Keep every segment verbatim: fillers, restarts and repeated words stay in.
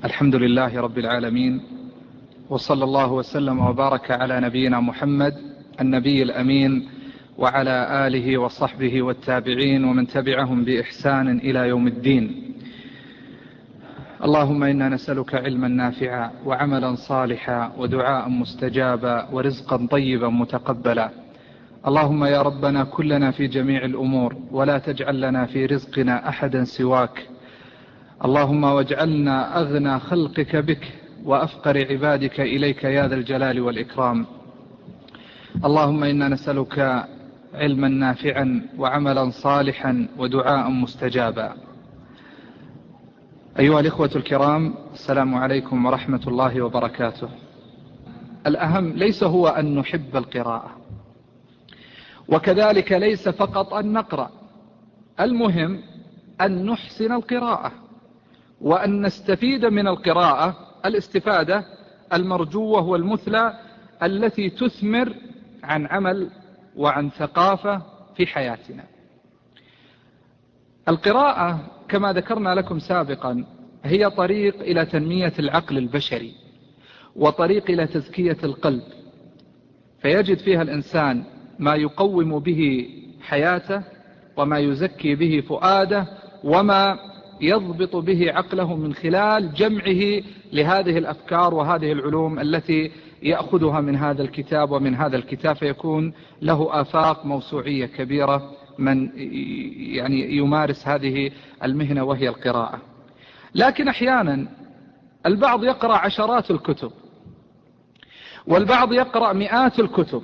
الحمد لله رب العالمين، وصلى الله وسلم وبارك على نبينا محمد النبي الأمين وعلى آله وصحبه والتابعين ومن تبعهم بإحسان إلى يوم الدين. اللهم إنا نسألك علما نافعا وعملا صالحا ودعاء مستجابا ورزقا طيبا متقبلا. اللهم يا ربنا كلنا في جميع الأمور ولا تجعل لنا في رزقنا أحدا سواك. اللهم واجعلنا أغنى خلقك بك وأفقر عبادك إليك يا ذا الجلال والإكرام. اللهم إنا نسألك علما نافعا وعملا صالحا ودعاء مستجابا. أيها الإخوة الكرام، السلام عليكم ورحمة الله وبركاته. الأهم ليس هو أن نحب القراءة، وكذلك ليس فقط أن نقرأ، المهم أن نحسن القراءة وأن نستفيد من القراءة الاستفادة المرجوة والمثلى التي تثمر عن عمل وعن ثقافة في حياتنا. القراءة كما ذكرنا لكم سابقا هي طريق إلى تنمية العقل البشري وطريق إلى تزكية القلب، فيجد فيها الإنسان ما يقوم به حياته وما يزكي به فؤاده وما يضبط به عقله من خلال جمعه لهذه الأفكار وهذه العلوم التي يأخذها من هذا الكتاب ومن هذا الكتاب، فيكون له آفاق موسوعية كبيرة من يعني يمارس هذه المهنة وهي القراءة. لكن أحيانا البعض يقرأ عشرات الكتب والبعض يقرأ مئات الكتب،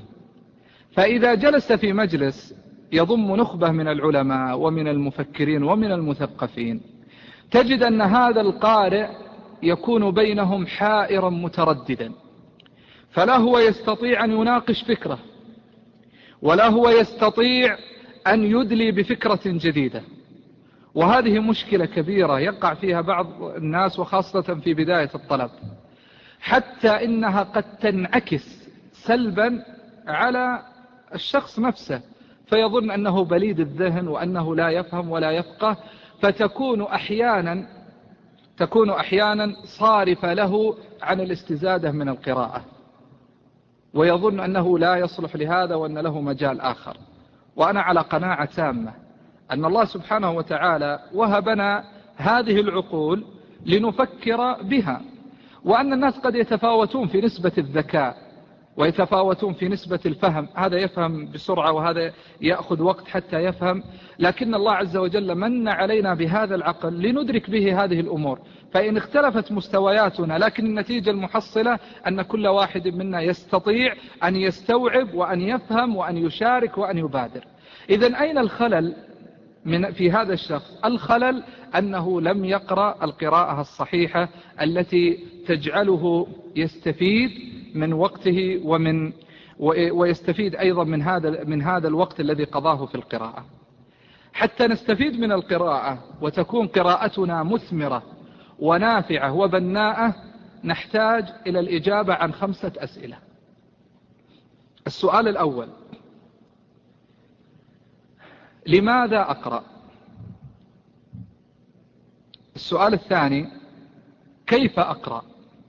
فإذا جلس في مجلس يضم نخبة من العلماء ومن المفكرين ومن المثقفين، تجد أن هذا القارئ يكون بينهم حائرا مترددا، فلا هو يستطيع أن يناقش فكرة ولا هو يستطيع أن يدلي بفكرة جديدة. وهذه مشكلة كبيرة يقع فيها بعض الناس وخاصة في بداية الطلب، حتى إنها قد تنعكس سلبا على الشخص نفسه، فيظن أنه بليد الذهن وأنه لا يفهم ولا يفقه، فتكون أحيانا تكون أحيانا صارفة له عن الاستزادة من القراءة، ويظن أنه لا يصلح لهذا وأن له مجال آخر. وأنا على قناعة تامة أن الله سبحانه وتعالى وهبنا هذه العقول لنفكر بها، وأن الناس قد يتفاوتون في نسبة الذكاء ويتفاوتون في نسبة الفهم، هذا يفهم بسرعة وهذا يأخذ وقت حتى يفهم، لكن الله عز وجل من علينا بهذا العقل لندرك به هذه الأمور. فإن اختلفت مستوياتنا لكن النتيجة المحصلة أن كل واحد منا يستطيع أن يستوعب وأن يفهم وأن يشارك وأن يبادر. إذن أين الخلل من في هذا الشخص؟ الخلل أنه لم يقرأ القراءة الصحيحة التي تجعله يستفيد من وقته ومن ويستفيد أيضا من هذا من هذا الوقت الذي قضاه في القراءة. حتى نستفيد من القراءة وتكون قراءتنا مثمرة ونافعة وبناءة، نحتاج إلى الإجابة عن خمسة أسئلة. السؤال الأول: لماذا أقرأ؟ السؤال الثاني: كيف أقرأ؟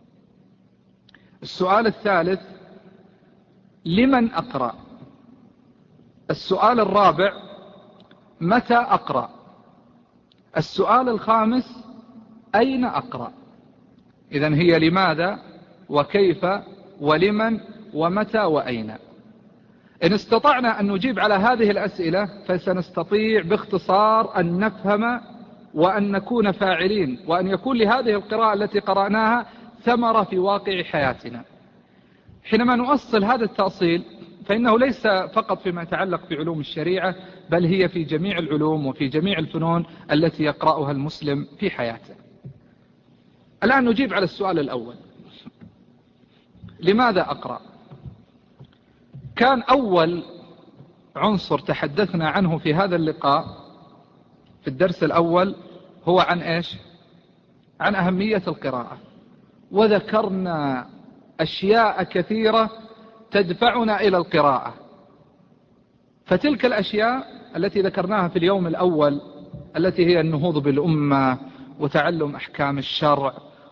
السؤال الثالث: لمن أقرأ؟ السؤال الرابع: متى أقرأ؟ السؤال الخامس: أين أقرأ؟ إذن هي لماذا وكيف ولمن ومتى وأين. إن استطعنا أن نجيب على هذه الأسئلة فسنستطيع باختصار أن نفهم وأن نكون فاعلين، وأن يكون لهذه القراءة التي قرأناها ثمرة في واقع حياتنا. حينما نؤصل هذا التأصيل فإنه ليس فقط فيما يتعلق بعلوم الشريعة، بل هي في جميع العلوم وفي جميع الفنون التي يقرأها المسلم في حياته. الآن نجيب على السؤال الأول: لماذا أقرأ؟ كان أول عنصر تحدثنا عنه في هذا اللقاء في الدرس الأول هو عن إيش؟ عن أهمية القراءة، وذكرنا أشياء كثيرة تدفعنا إلى القراءة. فتلك الأشياء التي ذكرناها في اليوم الأول التي هي النهوض بالأمة وتعلم أحكام الشرع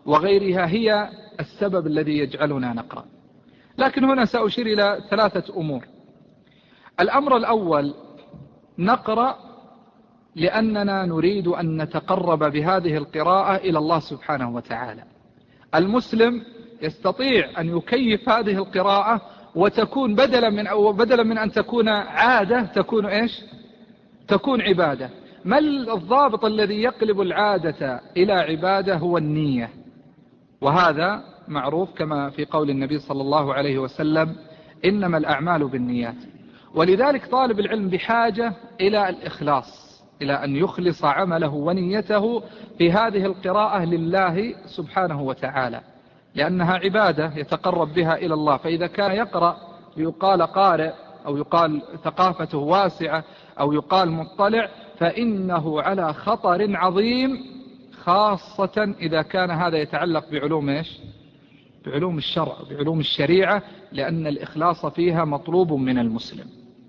وغيرها هي السبب الذي يجعلنا نقرأ. لكن هنا سأشير إلى ثلاثة أمور. الأمر الأول، نقرأ لأننا نريد أن نتقرب بهذه القراءة إلى الله سبحانه وتعالى. المسلم يستطيع أن يكيف هذه القراءة وتكون بدلا من أو بدلا من أن تكون عادة تكون إيش؟ تكون عبادة. ما الضابط الذي يقلب العادة إلى عبادة؟ هو النية، وهذا معروف كما في قول النبي صلى الله عليه وسلم: إنما الأعمال بالنيات. ولذلك طالب العلم بحاجة إلى الإخلاص، إلى أن يخلص عمله ونيته في هذه القراءة لله سبحانه وتعالى، لأنها عبادة يتقرب بها إلى الله. فإذا كان يقرأ ليقال قارئ أو يقال ثقافته واسعة أو يقال مطلع، فإنه على خطر عظيم، خاصة إذا كان هذا يتعلق بعلوم إيش؟ بعلوم الشرع، بعلوم الشريعة، لأن الإخلاص فيها مطلوب من المسلم.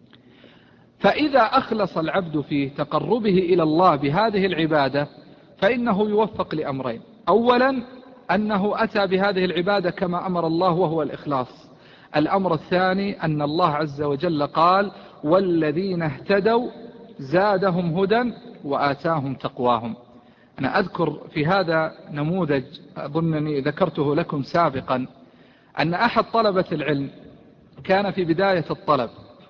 فإذا أخلص العبد في تقربه إلى الله بهذه العبادة فإنه يوفق لأمرين: أولا أنه أتى بهذه العبادة كما أمر الله وهو الإخلاص. الأمر الثاني أن الله عز وجل قال: والذين اهتدوا زادهم هدى وآتاهم تقواهم. أنا أذكر في هذا نموذج أظنني ذكرته لكم سابقا، أن أحد طلبة العلم كان في بداية الطلب،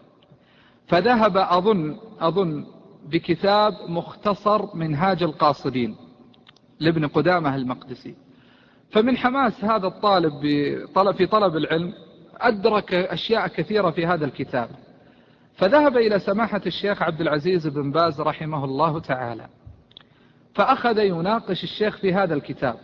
فذهب أظن, أظن بكتاب مختصر منهاج القاصدين لابن قدامة المقدسي. فمن حماس هذا الطالب في طلب العلم أدرك أشياء كثيرة في هذا الكتاب، فذهب إلى سماحة الشيخ عبد العزيز بن باز رحمه الله تعالى، فأخذ يناقش الشيخ في هذا الكتاب.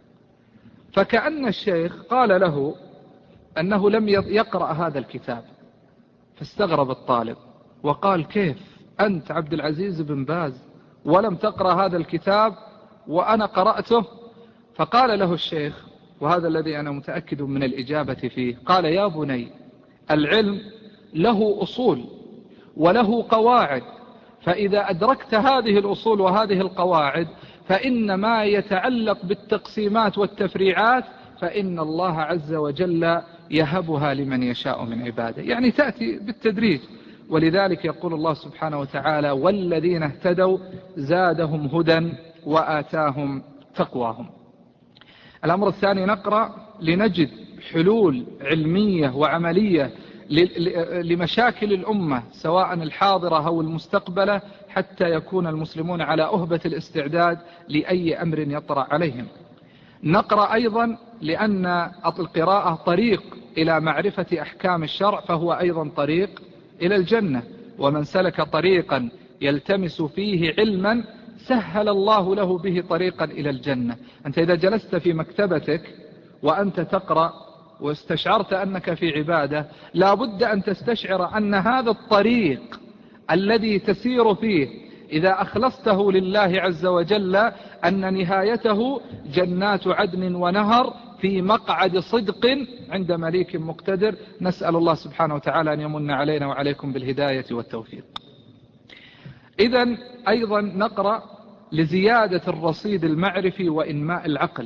فكأن الشيخ قال له أنه لم يقرأ هذا الكتاب، فاستغرب الطالب وقال: كيف أنت عبد العزيز بن باز ولم تقرأ هذا الكتاب وأنا قرأته؟ فقال له الشيخ، وهذا الذي أنا متأكد من الإجابة فيه، قال: يا بني، العلم له أصول وله قواعد، فإذا أدركت هذه الأصول وهذه القواعد فإن ما يتعلق بالتقسيمات والتفريعات فإن الله عز وجل يهبها لمن يشاء من عباده، يعني تأتي بالتدريج. ولذلك يقول الله سبحانه وتعالى: والذين اهتدوا زادهم هدى وآتاهم تقواهم. الأمر الثاني، نقرأ لنجد حلول علمية وعملية لمشاكل الأمة سواء الحاضرة أو المستقبلة، حتى يكون المسلمون على أهبة الاستعداد لأي أمر يطرأ عليهم. نقرأ أيضا لأن القراءة طريق إلى معرفة أحكام الشرع، فهو أيضا طريق إلى الجنة. ومن سلك طريقا يلتمس فيه علما سهل الله له به طريقا إلى الجنة. أنت إذا جلست في مكتبتك وأنت تقرأ واستشعرت أنك في عبادة، لا بد أن تستشعر أن هذا الطريق الذي تسير فيه إذا أخلصته لله عز وجل أن نهايته جنات عدن ونهر في مقعد صدق عند مليك مقتدر. نسأل الله سبحانه وتعالى أن يمن علينا وعليكم بالهداية والتوفيق. إذن أيضا نقرأ لزيادة الرصيد المعرفي وإنماء العقل.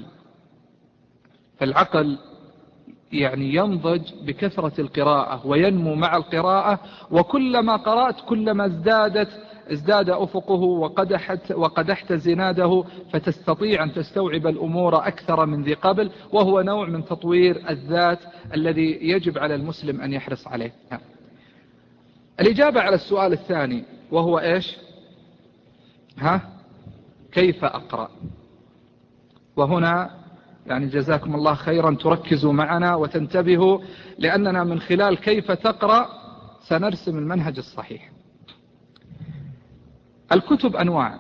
فالعقل يعني ينضج بكثرة القراءة وينمو مع القراءة، وكلما قرأت كلما ازدادت ازداد أفقه وقدحت, وقدحت زناده، فتستطيع أن تستوعب الأمور أكثر من ذي قبل، وهو نوع من تطوير الذات الذي يجب على المسلم أن يحرص عليه. الإجابة على السؤال الثاني وهو إيش؟ ها؟ كيف أقرأ؟ وهنا يعني جزاكم الله خيرا تركزوا معنا وتنتبهوا، لأننا من خلال كيف تقرأ سنرسم المنهج الصحيح. الكتب أنواع،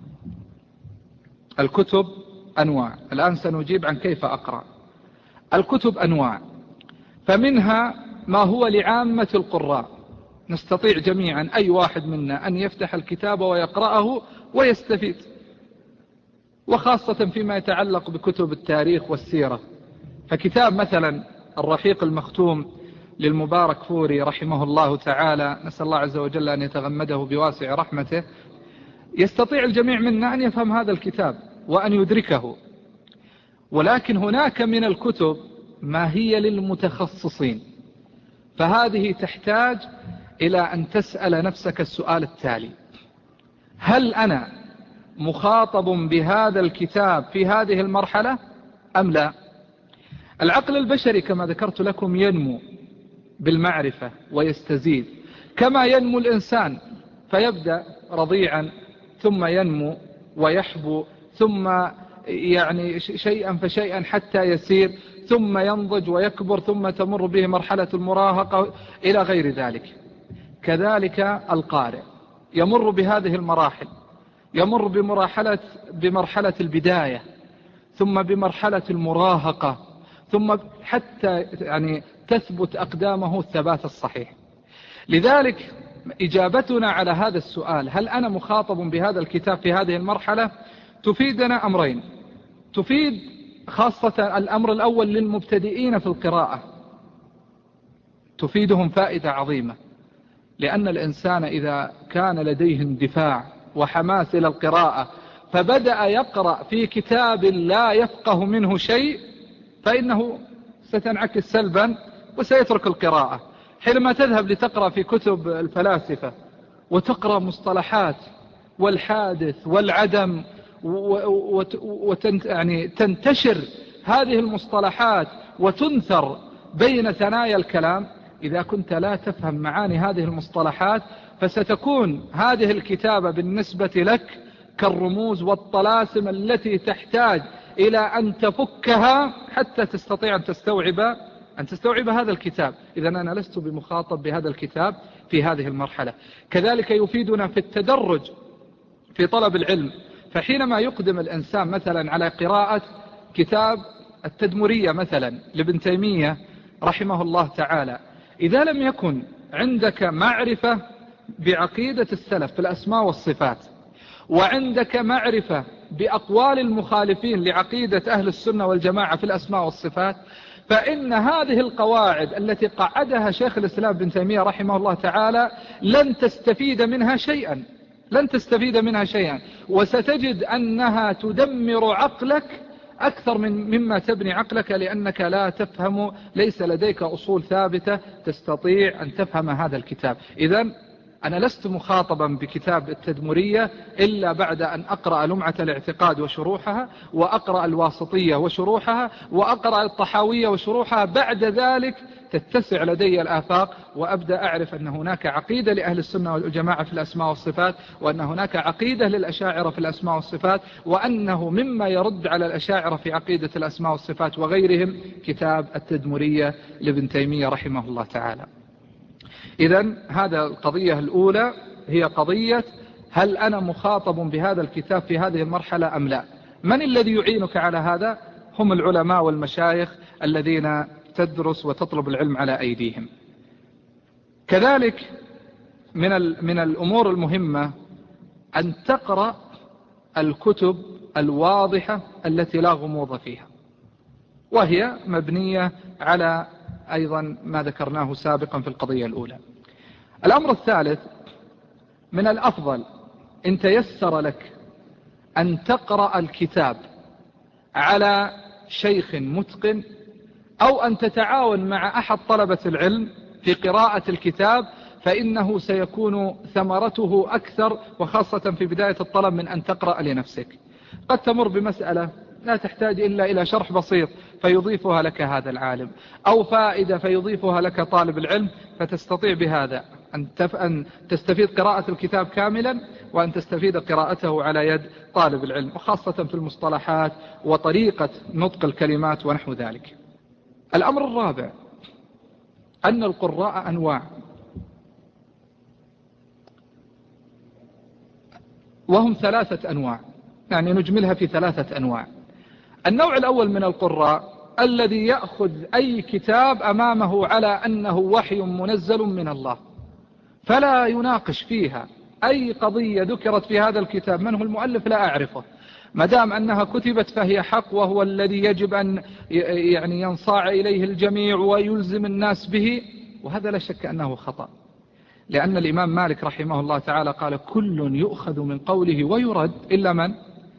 الكتب أنواع. الآن سنجيب عن كيف أقرأ. الكتب أنواع، فمنها ما هو لعامة القراء، نستطيع جميعا أي واحد منا أن يفتح الكتاب ويقرأه ويستفيد، وخاصة فيما يتعلق بكتب التاريخ والسيرة. فكتاب مثلا الرحيق المختوم للمبارك فوري رحمه الله تعالى، نسأل الله عز وجل أن يتغمده بواسع رحمته، يستطيع الجميع منا أن يفهم هذا الكتاب وأن يدركه. ولكن هناك من الكتب ما هي للمتخصصين، فهذه تحتاج إلى أن تسأل نفسك السؤال التالي: هل أنا مخاطب بهذا الكتاب في هذه المرحلة أم لا؟ العقل البشري كما ذكرت لكم ينمو بالمعرفة ويستزيد، كما ينمو الإنسان، فيبدأ رضيعا ثم ينمو ويحبو، ثم يعني شيئا فشيئا حتى يسير، ثم ينضج ويكبر، ثم تمر به مرحلة المراهقة إلى غير ذلك. كذلك القارئ يمر بهذه المراحل، يمر بمرحلة, بمرحلة البداية، ثم بمرحلة المراهقة، ثم حتى يعني تثبت أقدامه الثبات الصحيح. لذلك إجابتنا على هذا السؤال: هل أنا مخاطب بهذا الكتاب في هذه المرحلة؟ تفيدنا أمرين. تفيد خاصة الأمر الأول للمبتدئين في القراءة، تفيدهم فائدة عظيمة، لأن الإنسان إذا كان لديه اندفاع وحماس إلى القراءة فبدأ يقرأ في كتاب لا يفقه منه شيء، فإنه ستنعكس سلبا وسيترك القراءة. حينما تذهب لتقرأ في كتب الفلاسفة وتقرأ مصطلحات والحادث والعدم وتنتشر هذه المصطلحات وتنثر بين ثنايا الكلام، إذا كنت لا تفهم معاني هذه المصطلحات فستكون هذه الكتابة بالنسبة لك كالرموز والطلاسم التي تحتاج إلى أن تفكها حتى تستطيع أن تستوعب أن تستوعب هذا الكتاب. إذا أنا لست بمخاطب بهذا الكتاب في هذه المرحلة. كذلك يفيدنا في التدرج في طلب العلم، فحينما يقدم الإنسان مثلا على قراءة كتاب التدمرية مثلا لابن تيمية رحمه الله تعالى، إذا لم يكن عندك معرفة بعقيدة السلف في الأسماء والصفات، وعندك معرفة بأقوال المخالفين لعقيدة أهل السنة والجماعة في الأسماء والصفات، فإن هذه القواعد التي قعدها شيخ الإسلام بن تيمية رحمه الله تعالى لن تستفيد منها شيئا، لن تستفيد منها شيئا، وستجد أنها تدمر عقلك أكثر من مما تبني عقلك، لأنك لا تفهم، ليس لديك أصول ثابتة تستطيع أن تفهم هذا الكتاب. إذن أنا لست مخاطبا بكتاب التدمرية إلا بعد أن أقرأ لمعة الاعتقاد وشروحها، وأقرأ الواسطية وشروحها، وأقرأ الطحاوية وشروحها. بعد ذلك تتسع لدي الآفاق وأبدأ أعرف أن هناك عقيدة لأهل السنة والجماعة في الأسماء والصفات، وأن هناك عقيدة للأشاعرة في الأسماء والصفات، وأنه مما يرد على الأشاعرة في عقيدة الأسماء والصفات وغيرهم كتاب التدمرية لابن تيمية رحمه الله تعالى. إذن هذا القضية الأولى هي قضية: هل أنا مخاطب بهذا الكتاب في هذه المرحلة أم لا؟ من الذي يعينك على هذا؟ هم العلماء والمشايخ الذين تدرس وتطلب العلم على أيديهم. كذلك من من الأمور المهمة أن تقرأ الكتب الواضحة التي لا غموض فيها، وهي مبنية على أيضا ما ذكرناه سابقا في القضية الأولى. الأمر الثالث: من الأفضل إن تيسر لك أن تقرأ الكتاب على شيخ متقن، أو أن تتعاون مع أحد طلبة العلم في قراءة الكتاب، فإنه سيكون ثمرته أكثر، وخاصة في بداية الطلب، من أن تقرأ لنفسك. قد تمر بمسألة لا تحتاج إلا إلى شرح بسيط فيضيفها لك هذا العالم، أو فائدة فيضيفها لك طالب العلم، فتستطيع بهذا أن تستفيد قراءة الكتاب كاملا، وأن تستفيد قراءته على يد طالب العلم، وخاصة في المصطلحات وطريقة نطق الكلمات ونحو ذلك. الأمر الرابع: أن القراء أنواع، وهم ثلاثة أنواع، يعني نجملها في ثلاثة أنواع. النوع الأول من القراء الذي يأخذ أي كتاب أمامه على أنه وحي منزل من الله، فلا يناقش فيها أي قضية ذكرت في هذا الكتاب، من هو المؤلف لا أعرفه، ما دام أنها كتبت فهي حق، وهو الذي يجب أن يعني ينصاع إليه الجميع ويلزم الناس به. وهذا لا شك أنه خطأ، لأن الإمام مالك رحمه الله تعالى قال: كل يؤخذ من قوله ويرد إلا من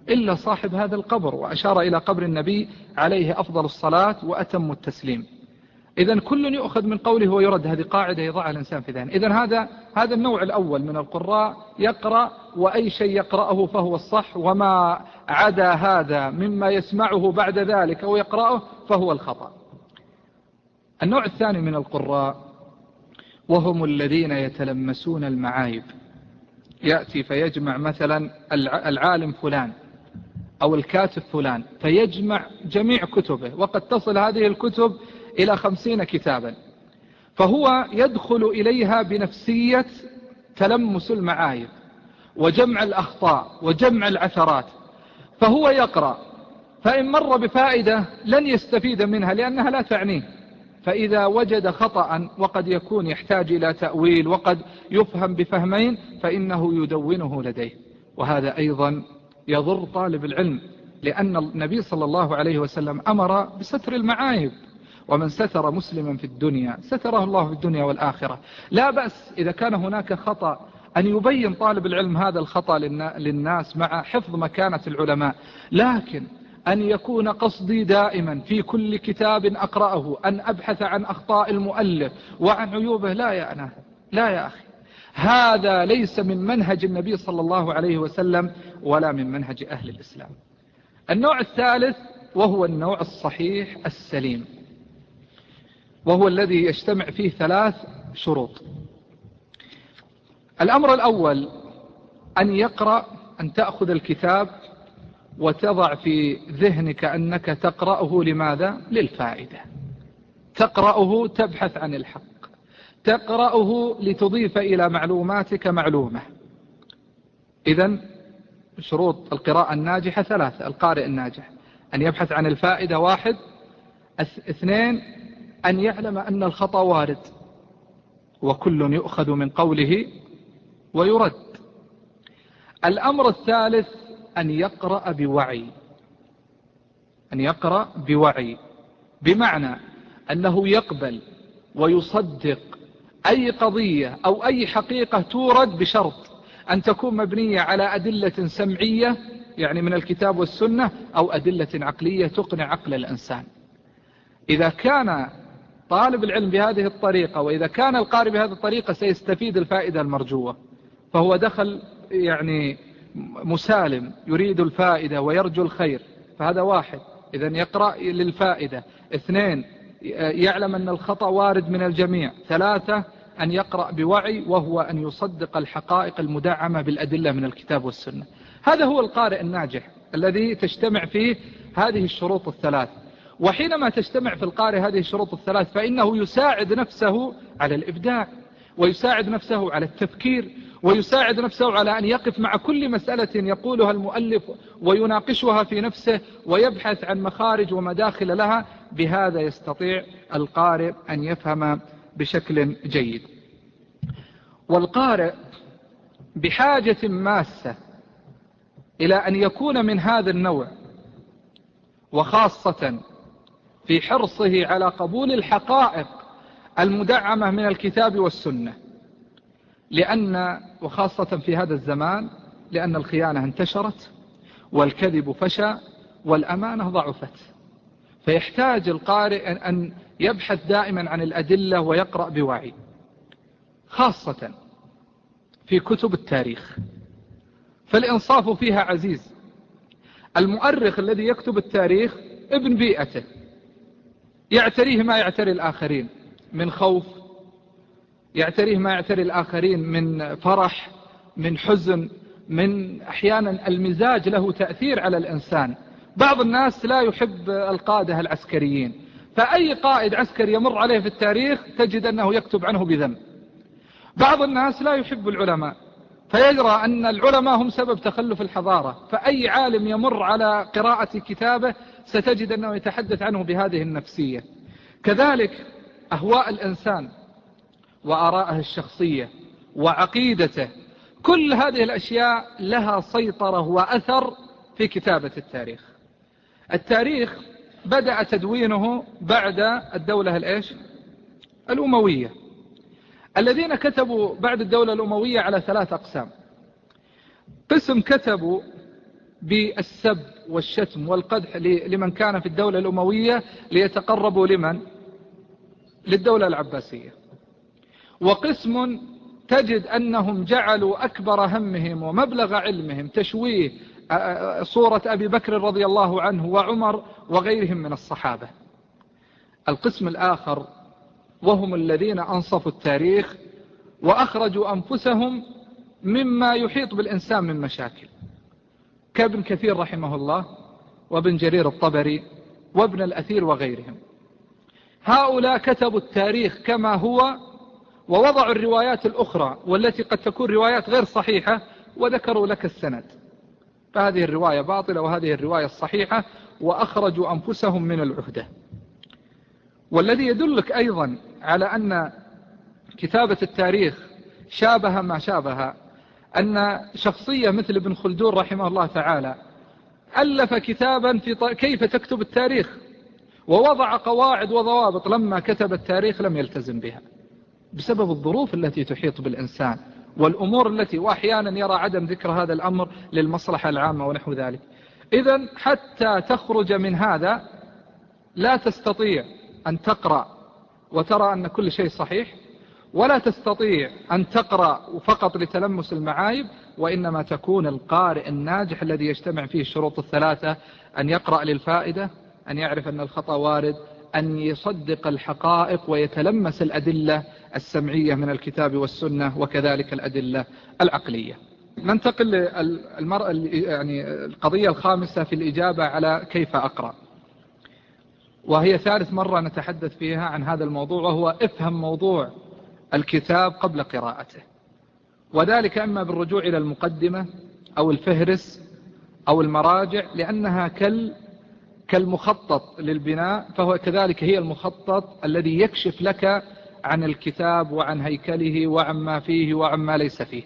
إلا صاحب هذا القبر، وأشار إلى قبر النبي عليه أفضل الصلاة وأتم التسليم. إذن كل يؤخذ من قوله ويرد، هذه قاعدة يضعها الإنسان في ذهنه. إذن هذا هذا النوع الأول من القراء، يقرأ وأي شيء يقرأه فهو الصح، وما عدا هذا مما يسمعه بعد ذلك أو يقرأه فهو الخطأ. النوع الثاني من القراء وهم الذين يتلمسون المعايب، يأتي فيجمع مثلا العالم فلان أو الكاتب فلان، فيجمع جميع كتبه، وقد تصل هذه الكتب إلى خمسين كتابا، فهو يدخل إليها بنفسية تلمس المعايب وجمع الأخطاء وجمع العثرات، فهو يقرأ، فإن مر بفائدة لن يستفيد منها لأنها لا تعنيه، فإذا وجد خطأ وقد يكون يحتاج إلى تأويل وقد يفهم بفهمين فإنه يدونه لديه، وهذا أيضا يضر طالب العلم، لأن النبي صلى الله عليه وسلم أمر بستر المعايب، ومن ستر مسلما في الدنيا ستره الله في الدنيا والآخرة. لا بأس إذا كان هناك خطأ أن يبين طالب العلم هذا الخطأ للناس مع حفظ مكانة العلماء، لكن أن يكون قصدي دائما في كل كتاب أقرأه أن أبحث عن أخطاء المؤلف وعن عيوبه، لا يا أنا لا يا أخي، هذا ليس من منهج النبي صلى الله عليه وسلم ولا من منهج أهل الإسلام. النوع الثالث وهو النوع الصحيح السليم، وهو الذي يجتمع فيه ثلاث شروط. الأمر الأول أن يقرأ، أن تأخذ الكتاب وتضع في ذهنك أنك تقرأه لماذا؟ للفائدة، تقرأه تبحث عن الحق، تقرأه لتضيف إلى معلوماتك معلومة. إذن شروط القراءة الناجحة ثلاثة: القارئ الناجح أن يبحث عن الفائدة واحد، اثنين أن يعلم أن الخطأ وارد وكل يؤخذ من قوله ويرد. الأمر الثالث أن يقرأ بوعي، أن يقرأ بوعي بمعنى أنه يقبل ويصدق أي قضية أو أي حقيقة تورد، بشرط أن تكون مبنية على أدلة سمعية يعني من الكتاب والسنة، أو أدلة عقلية تقنع عقل الإنسان. إذا كان طالب العلم بهذه الطريقة وإذا كان القارئ بهذه الطريقة سيستفيد الفائدة المرجوة، فهو دخل يعني مسالم يريد الفائدة ويرجو الخير، فهذا واحد، إذن يقرأ للفائدة. اثنين يعلم أن الخطأ وارد من الجميع. ثلاثة أن يقرأ بوعي، وهو أن يصدق الحقائق المدعمة بالأدلة من الكتاب والسنة. هذا هو القارئ الناجح الذي تجتمع فيه هذه الشروط الثلاث. وحينما تجتمع في القارئ هذه الشروط الثلاث فإنه يساعد نفسه على الإبداع، ويساعد نفسه على التفكير، ويساعد نفسه على أن يقف مع كل مسألة يقولها المؤلف ويناقشها في نفسه ويبحث عن مخارج ومداخل لها. بهذا يستطيع القارئ أن يفهم بشكل جيد. والقارئ بحاجة ماسة إلى أن يكون من هذا النوع، وخاصة في حرصه على قبول الحقائق المدعمة من الكتاب والسنة، لأن وخاصة في هذا الزمان لأن الخيانة انتشرت والكذب فشى والأمانة ضعفت، فيحتاج القارئ أن يبحث دائما عن الأدلة ويقرأ بوعي، خاصة في كتب التاريخ، فالإنصاف فيها عزيز. المؤرخ الذي يكتب التاريخ ابن بيئته، يعتريه ما يعتري الآخرين من خوف، يعتريه ما يعتري الآخرين من فرح، من حزن، من أحيانا المزاج له تأثير على الإنسان. بعض الناس لا يحب القادة العسكريين، فأي قائد عسكري يمر عليه في التاريخ تجد أنه يكتب عنه بذنب. بعض الناس لا يحب العلماء، فيجرى أن العلماء هم سبب تخلف الحضارة، فأي عالم يمر على قراءة كتابه ستجد أنه يتحدث عنه بهذه النفسية. كذلك أهواء الإنسان وآراءه الشخصية وعقيدته، كل هذه الأشياء لها سيطرة وأثر في كتابة التاريخ. التاريخ بدأ تدوينه بعد الدولة الإيش؟ الأموية. الذين كتبوا بعد الدولة الأموية على ثلاث أقسام: قسم كتبوا بالسب والشتم والقدح لمن كان في الدولة الأموية ليتقربوا لمن؟ للدولة العباسية. وقسم تجد أنهم جعلوا أكبر همهم ومبلغ علمهم تشويه صورة أبي بكر رضي الله عنه وعمر وغيرهم من الصحابة. القسم الآخر وهم الذين أنصفوا التاريخ وأخرجوا أنفسهم مما يحيط بالإنسان من مشاكل، كابن كثير رحمه الله وابن جرير الطبري وابن الأثير وغيرهم. هؤلاء كتبوا التاريخ كما هو ووضعوا الروايات الأخرى والتي قد تكون روايات غير صحيحة وذكروا لك السند، فهذه الرواية باطلة وهذه الرواية الصحيحة، وأخرجوا أنفسهم من العهدة. والذي يدلك أيضا على أن كتابة التاريخ شابه ما شابه أن شخصية مثل ابن خلدون رحمه الله تعالى ألف كتابا في كيف تكتب التاريخ، ووضع قواعد وضوابط، لما كتب التاريخ لم يلتزم بها بسبب الظروف التي تحيط بالإنسان والأمور التي وأحيانا يرى عدم ذكر هذا الأمر للمصلحة العامة ونحو ذلك. إذن حتى تخرج من هذا لا تستطيع أن تقرأ وترى أن كل شيء صحيح، ولا تستطيع أن تقرأ فقط لتلمس المعايب، وإنما تكون القارئ الناجح الذي يجتمع فيه الشروط الثلاثة: أن يقرأ للفائدة، أن يعرف أن الخطأ وارد، أن يصدق الحقائق ويتلمس الأدلة السمعية من الكتاب والسنة، وكذلك الأدلة العقلية. ننتقل للمرأة يعني القضية الخامسة في الإجابة على كيف أقرأ، وهي ثالث مرة نتحدث فيها عن هذا الموضوع، وهو افهم موضوع الكتاب قبل قراءته، وذلك إما بالرجوع إلى المقدمة أو الفهرس أو المراجع، لأنها كال كالمخطط للبناء، فهو كذلك هي المخطط الذي يكشف لك عن الكتاب وعن هيكله وعن ما فيه وعن ما ليس فيه.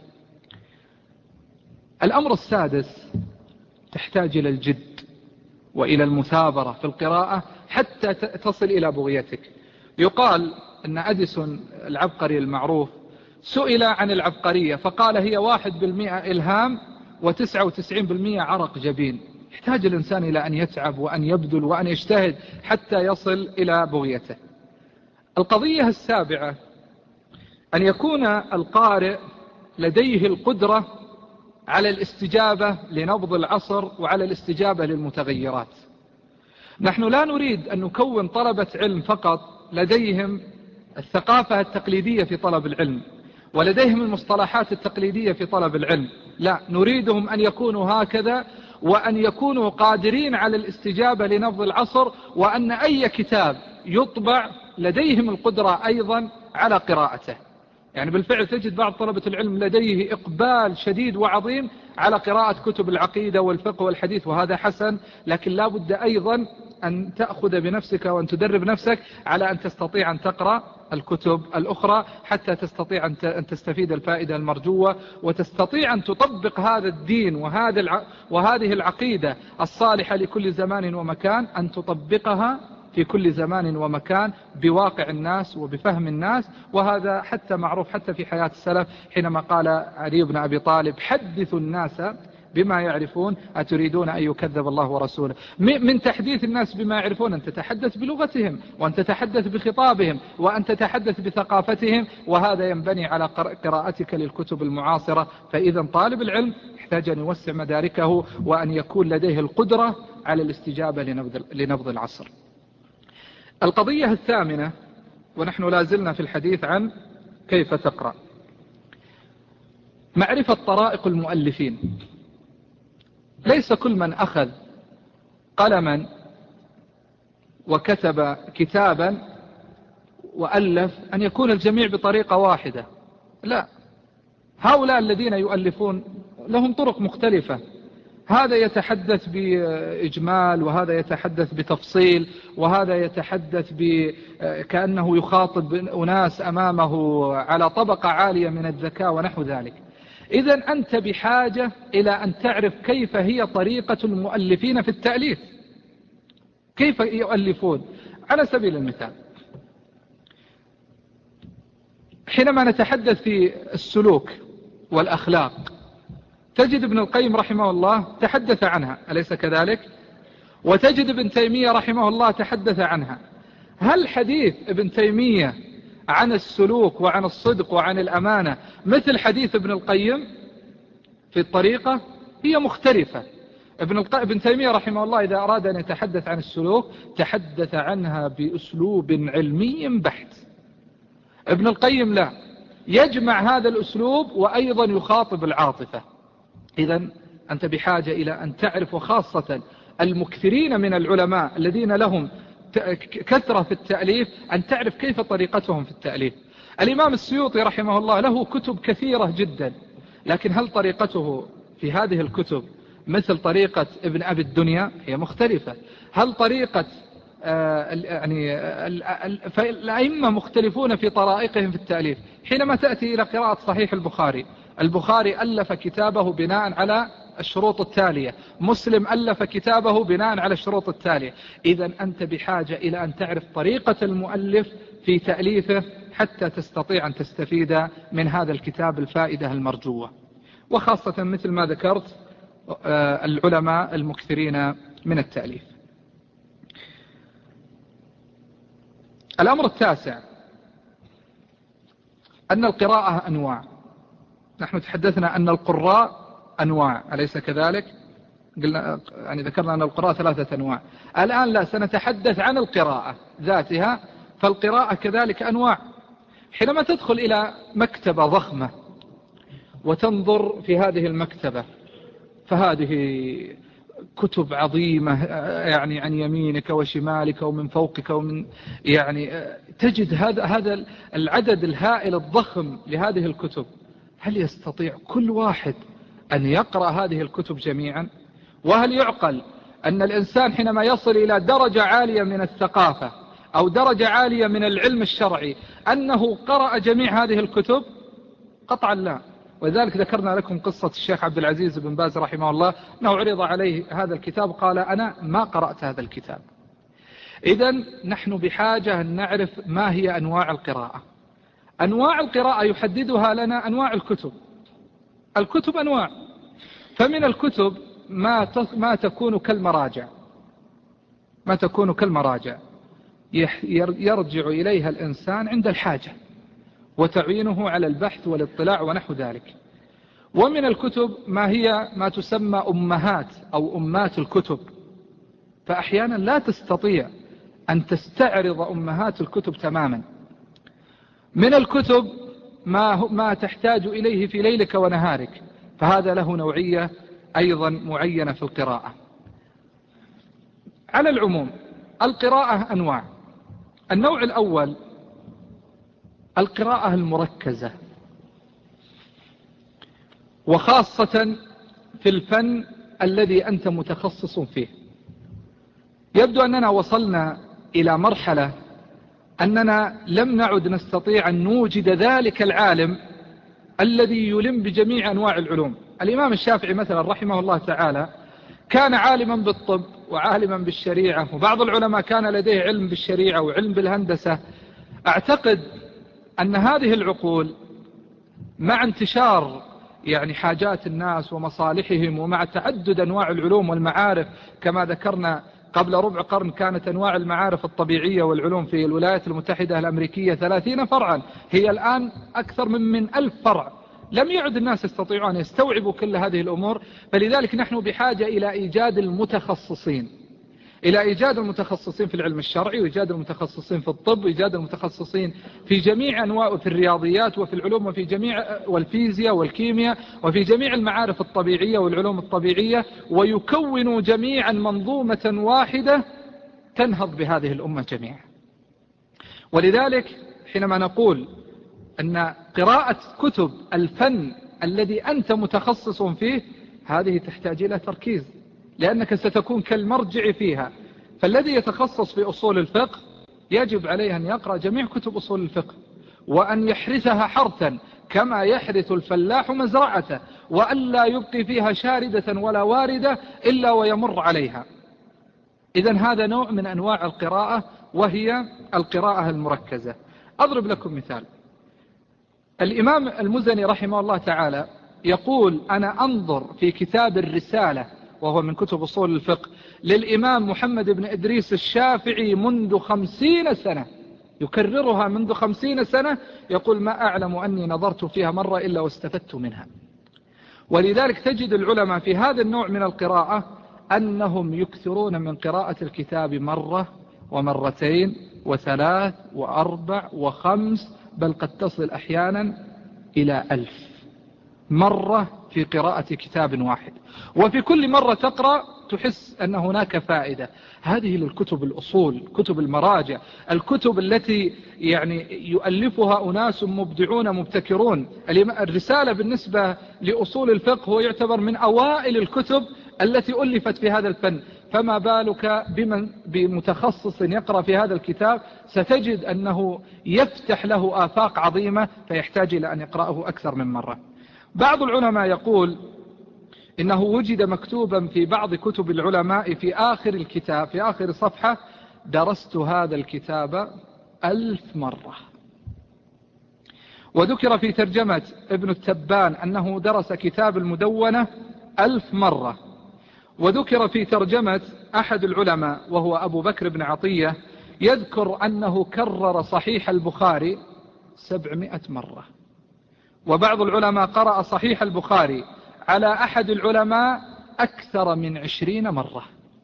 الأمر السادس: تحتاج إلى الجد وإلى المثابرة في القراءة حتى تصل إلى بغيتك. يقال أن أديسون العبقري المعروف سئل عن العبقرية فقال: هي واحد بالمئة إلهام وتسعة وتسعين بالمئة عرق جبين. يحتاج الإنسان إلى أن يتعب وأن يبذل وأن يجتهد حتى يصل إلى بغيته. القضية السابعة: أن يكون القارئ لديه القدرة على الاستجابة لنبض العصر وعلى الاستجابة للمتغيرات. نحن لا نريد أن نكون طلبة علم فقط لديهم الثقافة التقليدية في طلب العلم ولديهم المصطلحات التقليدية في طلب العلم، لا، نريدهم أن يكونوا هكذا، وأن يكونوا قادرين على الاستجابة لنبض العصر، وأن أي كتاب يطبع لديهم القدرة أيضا على قراءته. يعني بالفعل تجد بعض طلبة العلم لديه إقبال شديد وعظيم على قراءة كتب العقيدة والفقه والحديث، وهذا حسن، لكن لا بد أيضا أن تأخذ بنفسك وأن تدرب نفسك على أن تستطيع أن تقرأ الكتب الأخرى حتى تستطيع أن تستفيد الفائدة المرجوة، وتستطيع أن تطبق هذا الدين وهذا الع... وهذه العقيدة الصالحة لكل زمان ومكان، أن تطبقها في كل زمان ومكان بواقع الناس وبفهم الناس. وهذا حتى معروف حتى في حياة السلف، حينما قال علي بن أبي طالب: حدثوا الناس بما يعرفون أتريدون أن يكذب الله ورسوله. من تحديث الناس بما يعرفون أن تتحدث بلغتهم، وأن تتحدث بخطابهم، وأن تتحدث بثقافتهم، وهذا ينبني على قراءتك للكتب المعاصرة. فإذا طالب العلم يحتاج أن يوسع مداركه وأن يكون لديه القدرة على الاستجابة لنبض العصر. القضية الثامنة، ونحن لازلنا في الحديث عن كيف تقرأ: معرفة طرائق المؤلفين. ليس كل من أخذ قلما وكتب كتابا وألف أن يكون الجميع بطريقة واحدة، لا، هؤلاء الذين يؤلفون لهم طرق مختلفة، هذا يتحدث بإجمال، وهذا يتحدث بتفصيل، وهذا يتحدث كأنه يخاطب أناس أمامه على طبقة عالية من الذكاء ونحو ذلك. إذن أنت بحاجة إلى أن تعرف كيف هي طريقة المؤلفين في التأليف، كيف يؤلفون. على سبيل المثال، حينما نتحدث في السلوك والأخلاق تجد ابن القيم رحمه الله تحدث عنها، أليس كذلك؟ وتجد ابن تيمية رحمه الله تحدث عنها. هل حديث ابن تيمية عن السلوك وعن الصدق وعن الأمانة مثل حديث ابن القيم في الطريقة؟ هي مختلفة. ابن, الق... ابن تيمية رحمه الله إذا أراد أن يتحدث عن السلوك تحدث عنها بأسلوب علمي بحت. ابن القيم لا، يجمع هذا الأسلوب وأيضا يخاطب العاطفة. إذن أنت بحاجة إلى أن تعرف، وخاصة المكثرين من العلماء الذين لهم كثرة في التأليف، أن تعرف كيف طريقتهم في التأليف. الإمام السيوطي رحمه الله له كتب كثيرة جدا، لكن هل طريقته في هذه الكتب مثل طريقة ابن أبي الدنيا؟ هي مختلفة. هل طريقة آه يعني الأئمة مختلفون في طرائقهم في التأليف. حينما تأتي إلى قراءة صحيح البخاري، البخاري ألف كتابه بناء على الشروط التالية، مسلم ألف كتابه بناء على الشروط التالية. إذن أنت بحاجة إلى أن تعرف طريقة المؤلف في تأليفه حتى تستطيع أن تستفيد من هذا الكتاب الفائدة المرجوة، وخاصة مثل ما ذكرت العلماء المكثرين من التأليف. الأمر التاسع أن القراءة أنواع. نحن تحدثنا أن القراء أنواع، أليس كذلك؟ قلنا يعني ذكرنا أن القراءة ثلاثة أنواع. الآن لا، سنتحدث عن القراءة ذاتها. فالقراءة كذلك أنواع. حينما تدخل إلى مكتبة ضخمة وتنظر في هذه المكتبة، فهذه كتب عظيمة يعني عن يمينك وشمالك ومن فوقك ومن يعني تجد هذا هذا العدد الهائل الضخم لهذه الكتب. هل يستطيع كل واحد أن يقرأ هذه الكتب جميعا؟ وهل يعقل أن الإنسان حينما يصل إلى درجة عالية من الثقافة أو درجة عالية من العلم الشرعي أنه قرأ جميع هذه الكتب؟ قطعا لا. ولذلك ذكرنا لكم قصة الشيخ عبد العزيز بن باز رحمه الله، أنه عرض عليه هذا الكتاب قال أنا ما قرأت هذا الكتاب. إذن نحن بحاجة أن نعرف ما هي أنواع القراءة. أنواع القراءة يحددها لنا أنواع الكتب. الكتب أنواع، فمن الكتب ما ما تكون كالمراجع، ما تكون كالمراجع يرجع إليها الإنسان عند الحاجة وتعينه على البحث والاطلاع ونحو ذلك. ومن الكتب ما هي ما تسمى أمهات أو أمات الكتب، فأحيانا لا تستطيع أن تستعرض أمهات الكتب تماما. من الكتب ما, ما تحتاج إليه في ليلك ونهارك، فهذا له نوعية أيضا معينة في القراءة. على العموم القراءة أنواع. النوع الأول القراءة المركزة، وخاصة في الفن الذي أنت متخصص فيه. يبدو أننا وصلنا إلى مرحلة أننا لم نعد نستطيع أن نوجد ذلك العالم الذي يلم بجميع أنواع العلوم. الإمام الشافعي مثلا رحمه الله تعالى كان عالما بالطب وعالما بالشريعة، وبعض العلماء كان لديه علم بالشريعة وعلم بالهندسة. أعتقد أن هذه العقول مع انتشار يعني حاجات الناس ومصالحهم، ومع تعدد أنواع العلوم والمعارف، كما ذكرنا قبل ربع قرن كانت أنواع المعارف الطبيعية والعلوم في الولايات المتحدة الأمريكية ثلاثين فرعا، هي الآن أكثر من من ألف فرع. لم يعد الناس يستطيعون أن يستوعبوا كل هذه الأمور. فلذلك نحن بحاجة إلى إيجاد المتخصصين، إلى إيجاد المتخصصين في العلم الشرعي، وإيجاد المتخصصين في الطب، وإيجاد المتخصصين في جميع أنواع في الرياضيات وفي العلوم وفي جميع والفيزياء والكيمياء وفي جميع المعارف الطبيعية والعلوم الطبيعية، ويكونوا جميعا منظومة واحدة تنهض بهذه الأمة جميعا. ولذلك حينما نقول أن قراءة كتب الفن الذي أنت متخصص فيه هذه تحتاج إلى تركيز، لأنك ستكون كالمرجع فيها. فالذي يتخصص في أصول الفقه يجب عليه أن يقرأ جميع كتب أصول الفقه، وأن يحرثها حرثا كما يحرث الفلاح مزرعته، وأن لا يبقي فيها شاردة ولا واردة إلا ويمر عليها. إذن هذا نوع من أنواع القراءة، وهي القراءة المركزة. أضرب لكم مثال. الإمام المزني رحمه الله تعالى يقول أنا أنظر في كتاب الرسالة وهو من كتب أصول الفقه للإمام محمد بن إدريس الشافعي منذ خمسين سنة، يكررها منذ خمسين سنة، يقول ما أعلم أني نظرت فيها مرة إلا واستفدت منها. ولذلك تجد العلماء في هذا النوع من القراءة أنهم يكثرون من قراءة الكتاب مرة ومرتين وثلاث وأربع وخمس، بل قد تصل أحيانا إلى ألف مرة في قراءة كتاب واحد، وفي كل مرة تقرأ تحس أن هناك فائدة. هذه للكتب الأصول، كتب المراجع، الكتب التي يعني يؤلفها أناس مبدعون مبتكرون. الرسالة بالنسبة لأصول الفقه هو يعتبر من أوائل الكتب التي ألفت في هذا الفن، فما بالك بمن بمتخصص يقرأ في هذا الكتاب، ستجد أنه يفتح له آفاق عظيمة فيحتاج إلى أن يقرأه أكثر من مرة. بعض العلماء يقول إنه وجد مكتوبا في بعض كتب العلماء في آخر الكتاب، في آخر صفحة: درست هذا الكتاب ألف مرة. وذكر في ترجمة ابن التبان أنه درس كتاب المدونة ألف مرة. وذكر في ترجمة أحد العلماء وهو أبو بكر بن عطية يذكر أنه كرر صحيح البخاري سبعمائة مرة. وبعض العلماء قرأ صحيح البخاري على أحد العلماء أكثر من عشرين مرة.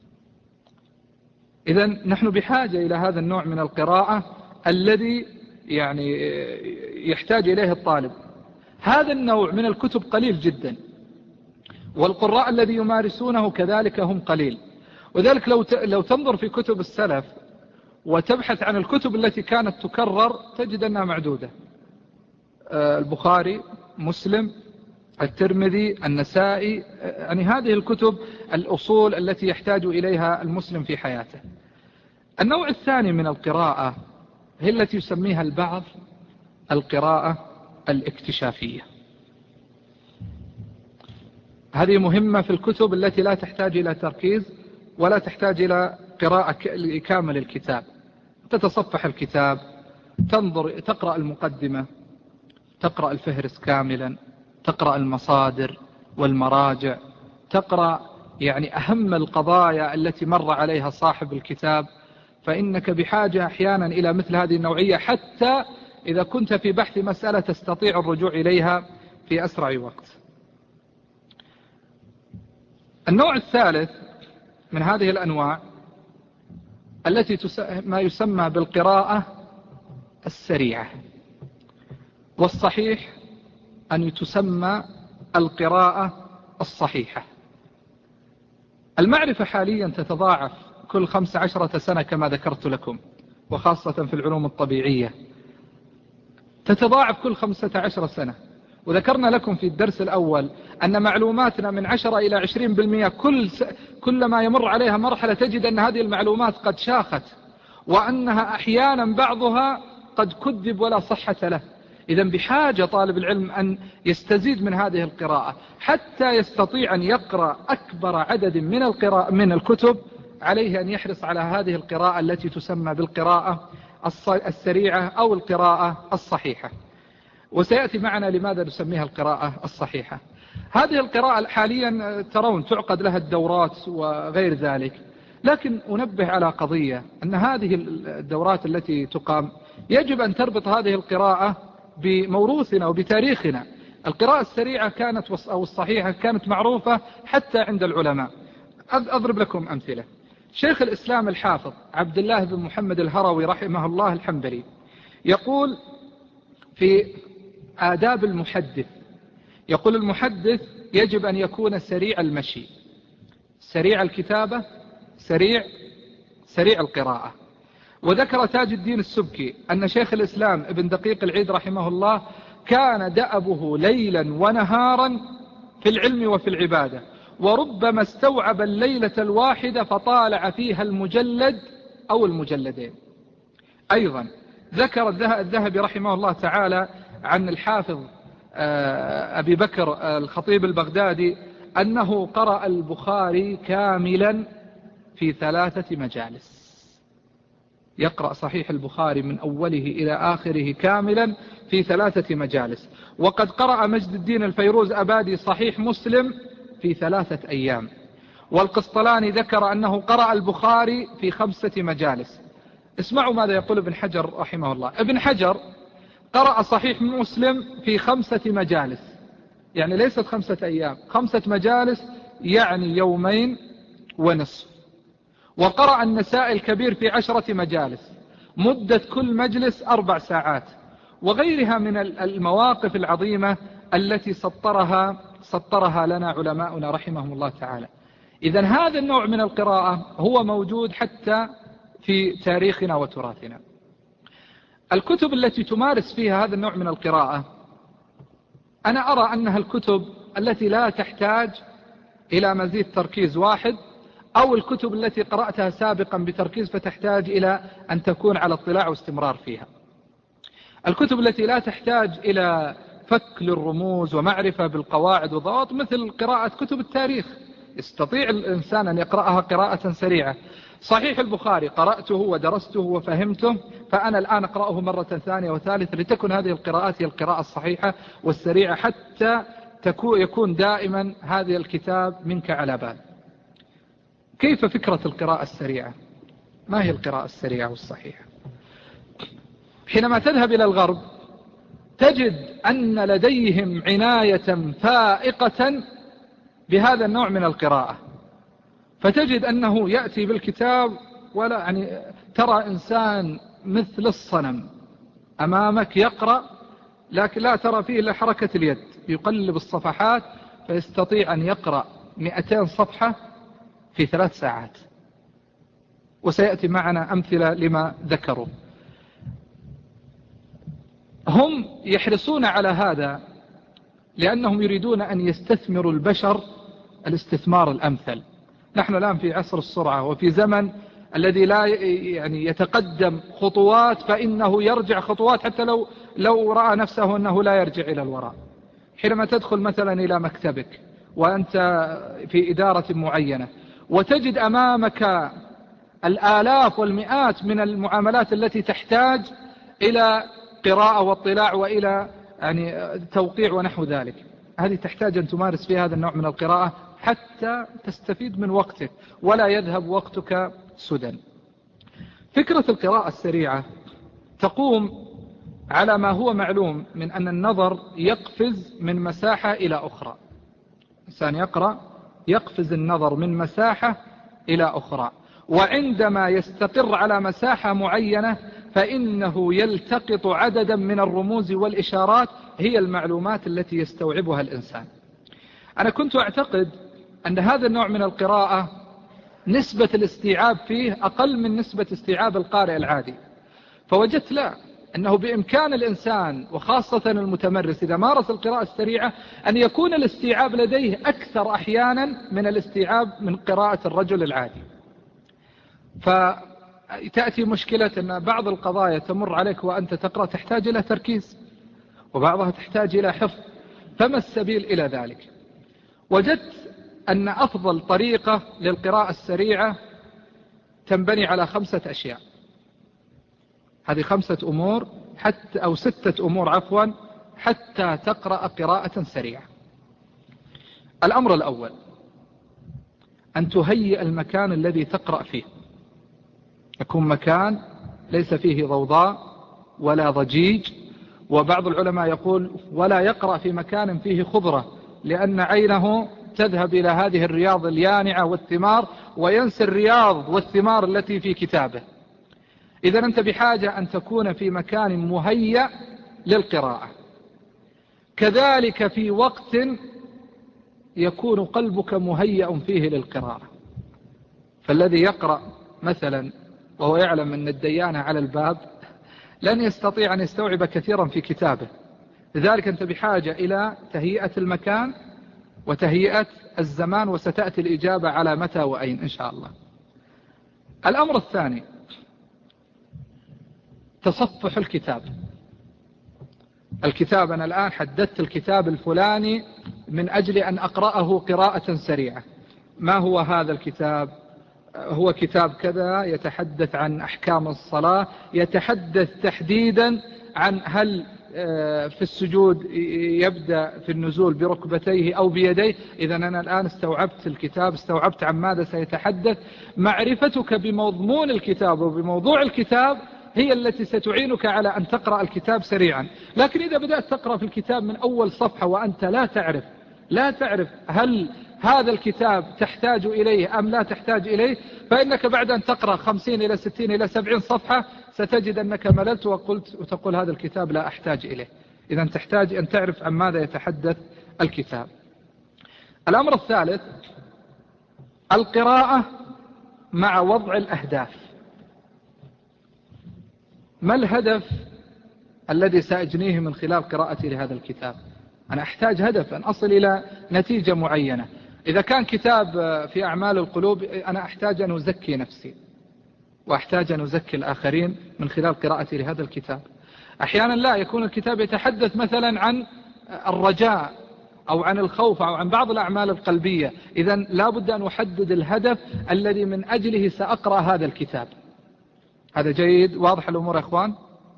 إذن نحن بحاجة إلى هذا النوع من القراءة الذي يعني يحتاج إليه الطالب. هذا النوع من الكتب قليل جدا، والقراء الذي يمارسونه كذلك هم قليل. وذلك لو لو تنظر في كتب السلف وتبحث عن الكتب التي كانت تكرر تجد أنها معدودة: البخاري، مسلم، الترمذي، النسائي، يعني هذه الكتب الأصول التي يحتاج إليها المسلم في حياته. النوع الثاني من القراءة هي التي يسميها البعض القراءة الاكتشافية. هذه مهمة في الكتب التي لا تحتاج إلى تركيز ولا تحتاج إلى قراءة كامل الكتاب. تتصفح الكتاب، تنظر، تقرأ المقدمة، تقرأ الفهرس كاملا، تقرأ المصادر والمراجع، تقرأ يعني أهم القضايا التي مر عليها صاحب الكتاب. فإنك بحاجة أحيانا إلى مثل هذه النوعية، حتى إذا كنت في بحث مسألة تستطيع الرجوع إليها في أسرع وقت. النوع الثالث من هذه الأنواع التي تس... ما يسمى بالقراءة السريعة، والصحيح أن تسمى القراءة الصحيحة. المعرفة حاليا تتضاعف كل خمس عشرة سنة كما ذكرت لكم، وخاصة في العلوم الطبيعية تتضاعف كل خمسة عشر سنة. وذكرنا لكم في الدرس الأول أن معلوماتنا من عشرة إلى عشرين بالمئة كل س... كلما يمر عليها مرحلة تجد أن هذه المعلومات قد شاخت، وأنها أحيانا بعضها قد كذب ولا صحة له. إذن بحاجة طالب العلم أن يستزيد من هذه القراءة حتى يستطيع أن يقرأ أكبر عدد من القراءة من الكتب. عليه أن يحرص على هذه القراءة التي تسمى بالقراءة السريعة أو القراءة الصحيحة. وسيأتي معنا لماذا نسميها القراءة الصحيحة. هذه القراءة حاليا ترون تعقد لها الدورات وغير ذلك، لكن أنبه على قضية: أن هذه الدورات التي تقام يجب أن تربط هذه القراءة بموروثنا وبتاريخنا. القراءة السريعة كانت أو الصحيحة كانت معروفة حتى عند العلماء. أضرب لكم أمثلة. شيخ الإسلام الحافظ عبد الله بن محمد الهروي رحمه الله الحنبلي يقول في آداب المحدث، يقول: المحدث يجب أن يكون سريع المشي، سريع الكتابة، سريع سريع القراءة. وذكر تاج الدين السبكي أن شيخ الإسلام ابن دقيق العيد رحمه الله كان دأبه ليلا ونهارا في العلم وفي العبادة، وربما استوعب الليلة الواحدة فطالع فيها المجلد أو المجلدين. أيضا ذكر الذهبي رحمه الله تعالى عن الحافظ أبي بكر الخطيب البغدادي أنه قرأ البخاري كاملا في ثلاثة مجالس. يقرأ صحيح البخاري من أوله إلى آخره كاملا في ثلاثة مجالس. وقد قرأ مجد الدين الفيروز أبادي صحيح مسلم في ثلاثة أيام. والقسطلاني ذكر أنه قرأ البخاري في خمسة مجالس. اسمعوا ماذا يقول ابن حجر رحمه الله. ابن حجر قرأ صحيح مسلم في خمسة مجالس، يعني ليست خمسة أيام، خمسة مجالس يعني يومين ونصف. وقرأ النسائي الكبير في عشرة مجالس، مدة كل مجلس أربع ساعات، وغيرها من المواقف العظيمة التي سطرها سطرها لنا علماؤنا رحمهم الله تعالى. إذن هذا النوع من القراءة هو موجود حتى في تاريخنا وتراثنا. الكتب التي تمارس فيها هذا النوع من القراءة أنا أرى أنها الكتب التي لا تحتاج إلى مزيد تركيز واحد، أو الكتب التي قرأتها سابقا بتركيز فتحتاج إلى أن تكون على اطلاع واستمرار فيها. الكتب التي لا تحتاج إلى فك للرموز ومعرفة بالقواعد والضوابط، مثل قراءة كتب التاريخ، يستطيع الإنسان أن يقرأها قراءة سريعة. صحيح البخاري قرأته ودرسته وفهمته، فأنا الآن أقرأه مرة ثانية وثالثة لتكن هذه القراءات هي القراءة الصحيحة والسريعة، حتى يكون دائما هذا الكتاب منك على بال. كيف فكرة القراءة السريعة؟ ما هي القراءة السريعة والصحيحة؟ حينما تذهب إلى الغرب تجد أن لديهم عناية فائقة بهذا النوع من القراءة، فتجد أنه يأتي بالكتاب ولا يعني ترى إنسان مثل الصنم أمامك يقرأ، لكن لا ترى فيه إلا حركة اليد، يقلب الصفحات فيستطيع أن يقرأ مئتين صفحة في ثلاث ساعات. وسيأتي معنا أمثلة لما ذكروا. هم يحرصون على هذا لأنهم يريدون أن يستثمروا البشر الاستثمار الأمثل. نحن الآن في عصر السرعة، وفي زمن الذي لا يعني يتقدم خطوات فإنه يرجع خطوات، حتى لو لو رأى نفسه أنه لا يرجع إلى الوراء. حينما تدخل مثلا إلى مكتبك وأنت في إدارة معينة وتجد أمامك الآلاف والمئات من المعاملات التي تحتاج إلى قراءة واطلاع وإلى يعني توقيع ونحو ذلك، هذه تحتاج أن تمارس في هذا النوع من القراءة حتى تستفيد من وقتك ولا يذهب وقتك سدى. فكرة القراءة السريعة تقوم على ما هو معلوم من أن النظر يقفز من مساحة إلى أخرى. إنسان يقرأ يقفز النظر من مساحة إلى أخرى، وعندما يستقر على مساحة معينة فإنه يلتقط عددا من الرموز والإشارات هي المعلومات التي يستوعبها الإنسان. أنا كنت أعتقد أن هذا النوع من القراءة نسبة الاستيعاب فيه أقل من نسبة استيعاب القارئ العادي، فوجدت لا، أنه بإمكان الإنسان وخاصة المتمرس إذا مارس القراءة السريعة أن يكون الاستيعاب لديه أكثر أحيانا من الاستيعاب من قراءة الرجل العادي. فتأتي مشكلة أن بعض القضايا تمر عليك وأنت تقرأ تحتاج إلى تركيز، وبعضها تحتاج إلى حفظ، فما السبيل إلى ذلك؟ وجدت أن أفضل طريقة للقراءة السريعة تنبني على خمسة أشياء. هذه خمسة أمور حتى أو ستة أمور عفوا حتى تقرأ قراءة سريعة. الأمر الأول أن تهيئ المكان الذي تقرأ فيه، يكون مكان ليس فيه ضوضاء ولا ضجيج، وبعض العلماء يقول ولا يقرأ في مكان فيه خضرة، لأن عينه تذهب إلى هذه الرياض اليانعة والثمار وينسى الرياض والثمار التي في كتابه. إذن أنت بحاجة أن تكون في مكان مهيأ للقراءة. كذلك في وقت يكون قلبك مهيأ فيه للقراءة. فالذي يقرأ مثلا وهو يعلم أن الديانة على الباب لن يستطيع أن يستوعب كثيرا في كتابه، لذلك أنت بحاجة إلى تهيئة المكان وتهيئة الزمان، وستأتي الإجابة على متى وأين إن شاء الله. الأمر الثاني تصفح الكتاب. الكتاب أنا الآن حددت الكتاب الفلاني من أجل أن أقرأه قراءة سريعة. ما هو هذا الكتاب؟ هو كتاب كذا يتحدث عن أحكام الصلاة، يتحدث تحديدا عن هل في السجود يبدأ في النزول بركبتيه أو بيديه. إذا أنا الآن استوعبت الكتاب، استوعبت عن ماذا سيتحدث. معرفتك بمضمون الكتاب وبموضوع الكتاب هي التي ستعينك على أن تقرأ الكتاب سريعا. لكن إذا بدأت تقرأ في الكتاب من أول صفحة وأنت لا تعرف لا تعرف هل هذا الكتاب تحتاج إليه أم لا تحتاج إليه، فإنك بعد أن تقرأ خمسين إلى ستين إلى سبعين صفحة ستجد أنك مللت وقلت وتقول هذا الكتاب لا أحتاج إليه. إذا تحتاج أن تعرف عن ماذا يتحدث الكتاب. الأمر الثالث القراءة مع وضع الأهداف. ما الهدف الذي سأجنيه من خلال قراءتي لهذا الكتاب؟ أنا أحتاج هدف، أن أصل إلى نتيجة معينة. إذا كان كتاب في أعمال القلوب أنا أحتاج أن أزكي نفسي وأحتاج أن أزكي الآخرين من خلال قراءتي لهذا الكتاب. أحيانا لا يكون الكتاب يتحدث مثلا عن الرجاء أو عن الخوف أو عن بعض الأعمال القلبية. إذا لا بد أن أحدد الهدف الذي من أجله سأقرأ هذا الكتاب. هذا جيد، واضح الأمور يا أخوان؟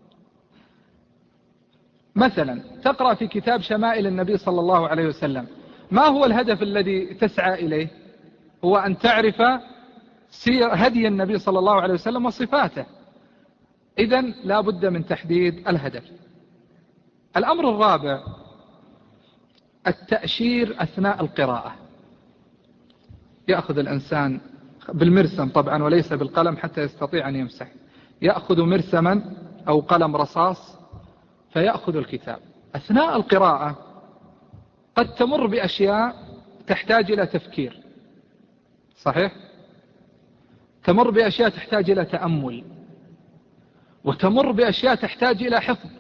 مثلا تقرأ في كتاب شمائل النبي صلى الله عليه وسلم، ما هو الهدف الذي تسعى إليه؟ هو أن تعرف سير هدي النبي صلى الله عليه وسلم وصفاته. إذن لا بد من تحديد الهدف. الأمر الرابع التأشير أثناء القراءة. يأخذ الإنسان بالمرسم طبعا وليس بالقلم حتى يستطيع أن يمسح، يأخذ مرسما أو قلم رصاص فيأخذ الكتاب. أثناء القراءة قد تمر بأشياء تحتاج إلى تفكير، صحيح؟ تمر بأشياء تحتاج إلى تأمل، وتمر بأشياء تحتاج إلى حفظ.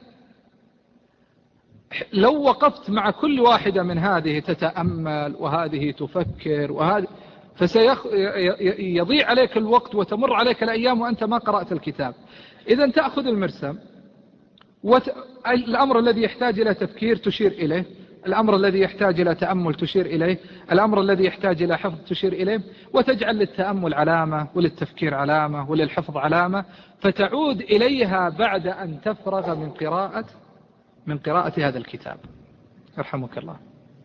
لو وقفت مع كل واحدة من هذه تتأمل وهذه تفكر وهذه فسيضيع عليك الوقت وتمر عليك الأيام وأنت ما قرأت الكتاب. إذن تأخذ المرسم، والأمر الذي يحتاج إلى تفكير تشير إليه، الأمر الذي يحتاج إلى تأمل تشير إليه، الأمر الذي يحتاج إلى حفظ تشير إليه، وتجعل للتأمل علامة وللتفكير علامة وللحفظ علامة، فتعود إليها بعد أن تفرغ من قراءة من قراءة هذا الكتاب. يرحمك الله.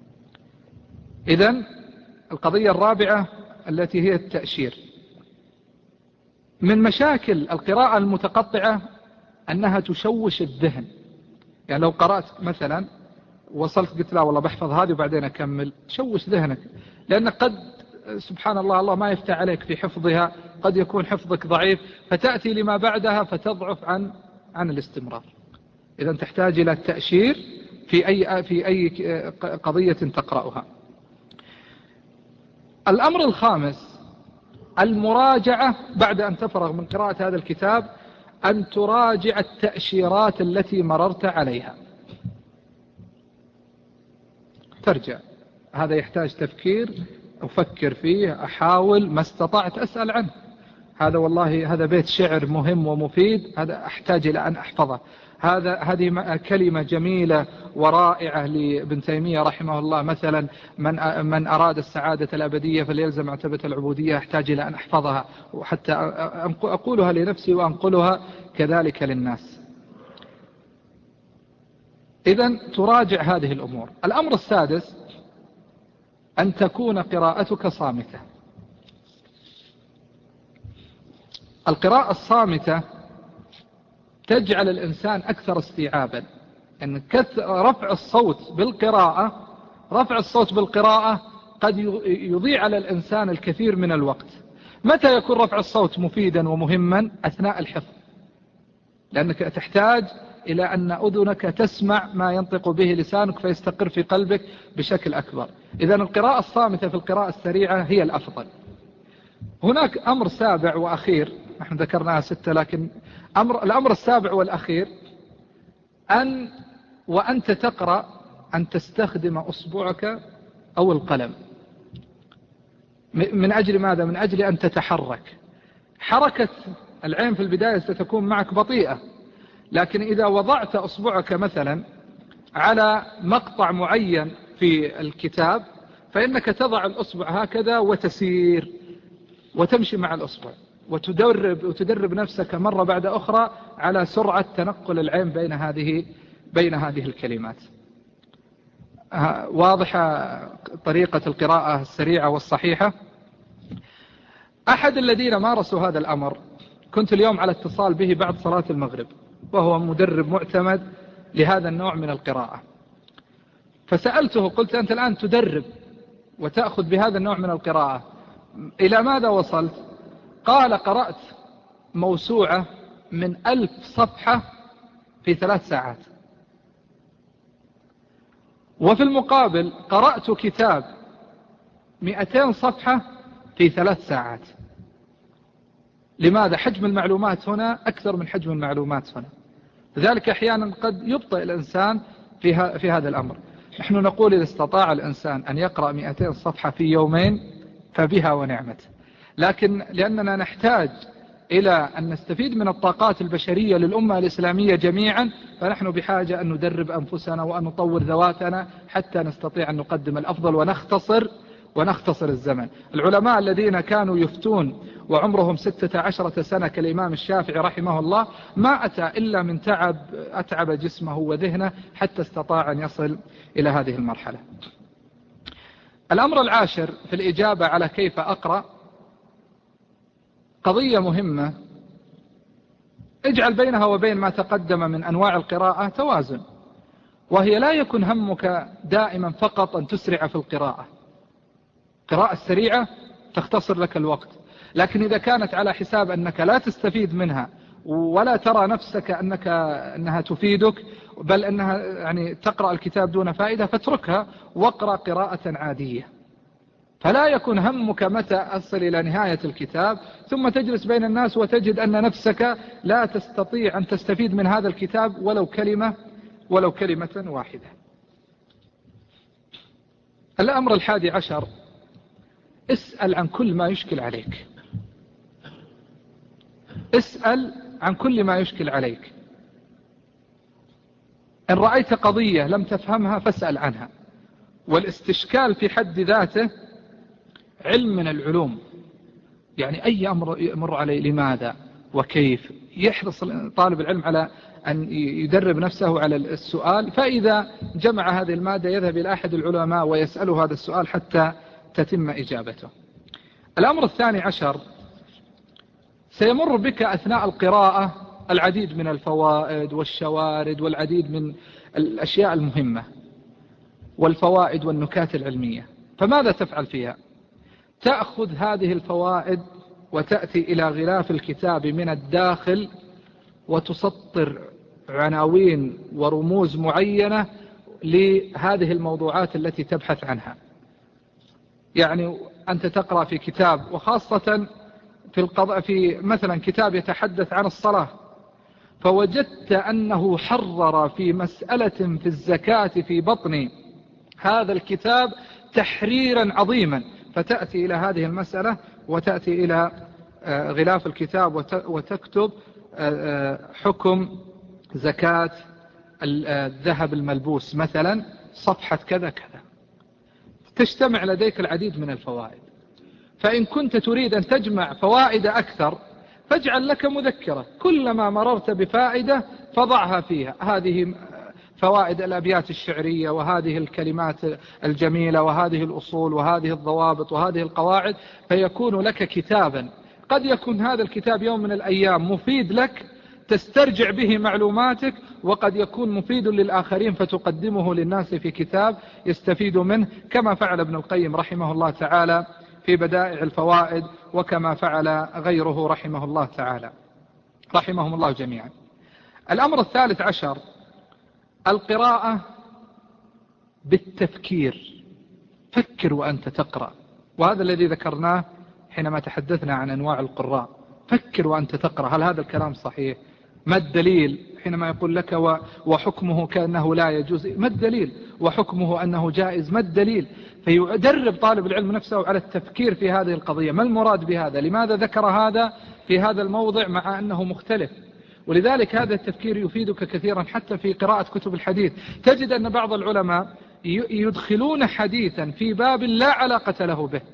إذن القضية الرابعة التي هي التأشير. من مشاكل القراءة المتقطعة أنها تشوش الذهن. يعني لو قرأت مثلا وصلت قلت لا والله بحفظ هذه وبعدين أكمل، شوش ذهنك، لأن قد سبحان الله الله ما يفتح عليك في حفظها، قد يكون حفظك ضعيف فتأتي لما بعدها فتضعف عن عن الاستمرار. إذا تحتاج إلى التأشير في أي في أي قضية تقرأها. الأمر الخامس المراجعة بعد أن تفرغ من قراءة هذا الكتاب، أن تراجع التأشيرات التي مررت عليها. ترجع، هذا يحتاج تفكير، أفكر فيه، أحاول ما استطعت أسأل عنه. هذا والله هذا بيت شعر مهم ومفيد، هذا أحتاج إلى أن أحفظه. هذا هذه كلمة جميلة ورائعة لابن تيمية رحمه الله، مثلا من من أراد السعادة الأبدية فليلزم عتبة العبودية، أحتاج إلى أن أحفظها وحتى أقولها لنفسي وأنقلها كذلك للناس. إذن تراجع هذه الأمور. الأمر السادس أن تكون قراءتك صامتة. القراءة الصامتة تجعل الإنسان أكثر استيعابا. أن رفع الصوت بالقراءة رفع الصوت بالقراءة قد يضيع على الإنسان الكثير من الوقت. متى يكون رفع الصوت مفيدا ومهما؟ أثناء الحفظ، لأنك تحتاج إلى أن أذنك تسمع ما ينطق به لسانك فيستقر في قلبك بشكل أكبر. إذن القراءة الصامتة في القراءة السريعة هي الأفضل. هناك أمر سابع وأخير، نحن ذكرناها ستة، لكن أمر الأمر السابع والأخير أن وأنت تقرأ أن تستخدم أصبعك أو القلم. من أجل ماذا؟ من أجل أن تتحرك. حركة العين في البداية ستكون معك بطيئة، لكن إذا وضعت أصبعك مثلا على مقطع معين في الكتاب فإنك تضع الأصبع هكذا وتسير وتمشي مع الأصبع، وتدرب, وتدرب نفسك مرة بعد أخرى على سرعة تنقل العين بين هذه, بين هذه الكلمات. واضحة طريقة القراءة السريعة والصحيحة. أحد الذين مارسوا هذا الأمر كنت اليوم على اتصال به بعد صلاة المغرب، وهو مدرب معتمد لهذا النوع من القراءة، فسألته قلت: أنت الآن تدرب وتأخذ بهذا النوع من القراءة، إلى ماذا وصلت؟ قال: قرأت موسوعة من ألف صفحة في ثلاث ساعات، وفي المقابل قرأت كتاب مئتين صفحة في ثلاث ساعات. لماذا؟ حجم المعلومات هنا أكثر من حجم المعلومات هنا، لذلك أحيانا قد يبطئ الإنسان في, في هذا الأمر. نحن نقول إذا استطاع الإنسان أن يقرأ مئتين صفحة في يومين فبها ونعمت، لكن لأننا نحتاج إلى أن نستفيد من الطاقات البشرية للأمة الإسلامية جميعا، فنحن بحاجة أن ندرب أنفسنا وأن نطور ذواتنا حتى نستطيع أن نقدم الأفضل ونختصر ونختصر الزمن. العلماء الذين كانوا يفتون وعمرهم ستة عشرة سنة كالإمام الشافعي رحمه الله ما أتى إلا من تعب أتعب جسمه وذهنه حتى استطاع أن يصل إلى هذه المرحلة. الأمر العاشر في الإجابة على كيف أقرأ قضية مهمة، اجعل بينها وبين ما تقدم من أنواع القراءة توازن، وهي لا يكن همك دائما فقط أن تسرع في القراءة. قراءة السريعة تختصر لك الوقت، لكن إذا كانت على حساب أنك لا تستفيد منها ولا ترى نفسك أنك أنها تفيدك، بل أنها يعني تقرأ الكتاب دون فائدة، فاتركها واقرأ قراءة عادية. فلا يكون همك متى أصل إلى نهاية الكتاب ثم تجلس بين الناس وتجد أن نفسك لا تستطيع أن تستفيد من هذا الكتاب ولو كلمة ولو كلمة واحدة. الأمر الحادي عشر: اسأل عن كل ما يشكل عليك. اسأل عن كل ما يشكل عليك. إن رأيت قضية لم تفهمها فاسأل عنها، والاستشكال في حد ذاته علم من العلوم. يعني أي أمر يمر عليه لماذا وكيف، يحرص طالب العلم على أن يدرب نفسه على السؤال، فإذا جمع هذه المادة يذهب إلى أحد العلماء ويسأله هذا السؤال حتى تتم إجابته. الأمر الثاني عشر: سيمر بك أثناء القراءة العديد من الفوائد والشوارد والعديد من الأشياء المهمة والفوائد والنكات العلمية، فماذا تفعل فيها؟ تأخذ هذه الفوائد وتأتي إلى غلاف الكتاب من الداخل وتسطر عناوين ورموز معينة لهذه الموضوعات التي تبحث عنها. يعني أنت تقرأ في كتاب، وخاصة في القضاء في مثلا كتاب يتحدث عن الصلاة، فوجدت أنه حرر في مسألة في الزكاة في بطن هذا الكتاب تحريرا عظيما، فتأتي إلى هذه المسألة وتأتي إلى غلاف الكتاب وتكتب حكم زكاة الذهب الملبوس مثلا صفحة كذا كذا، تجتمع لديك العديد من الفوائد. فإن كنت تريد أن تجمع فوائد أكثر فاجعل لك مذكرة، كلما مررت بفائدة فضعها فيها، هذه فوائد الأبيات الشعرية وهذه الكلمات الجميلة وهذه الأصول وهذه الضوابط وهذه القواعد، فيكون لك كتابا. قد يكون هذا الكتاب يوم من الأيام مفيد لك تسترجع به معلوماتك، وقد يكون مفيد للآخرين فتقدمه للناس في كتاب يستفيد منه، كما فعل ابن القيم رحمه الله تعالى في بدائع الفوائد، وكما فعل غيره رحمه الله تعالى، رحمهم الله جميعا. الأمر الثالث عشر: القراءة بالتفكير. فكر وأنت تقرأ، وهذا الذي ذكرناه حينما تحدثنا عن أنواع القراء. فكر وأنت تقرأ، هل هذا الكلام صحيح؟ ما الدليل حينما يقول لك وحكمه كأنه لا يجوز؟ ما الدليل؟ وحكمه أنه جائز؟ ما الدليل؟ فيدرب طالب العلم نفسه على التفكير في هذه القضية. ما المراد بهذا؟ لماذا ذكر هذا في هذا الموضع مع أنه مختلف؟ ولذلك هذا التفكير يفيدك كثيرا حتى في قراءة كتب الحديث. تجد أن بعض العلماء يدخلون حديثا في باب لا علاقة له به،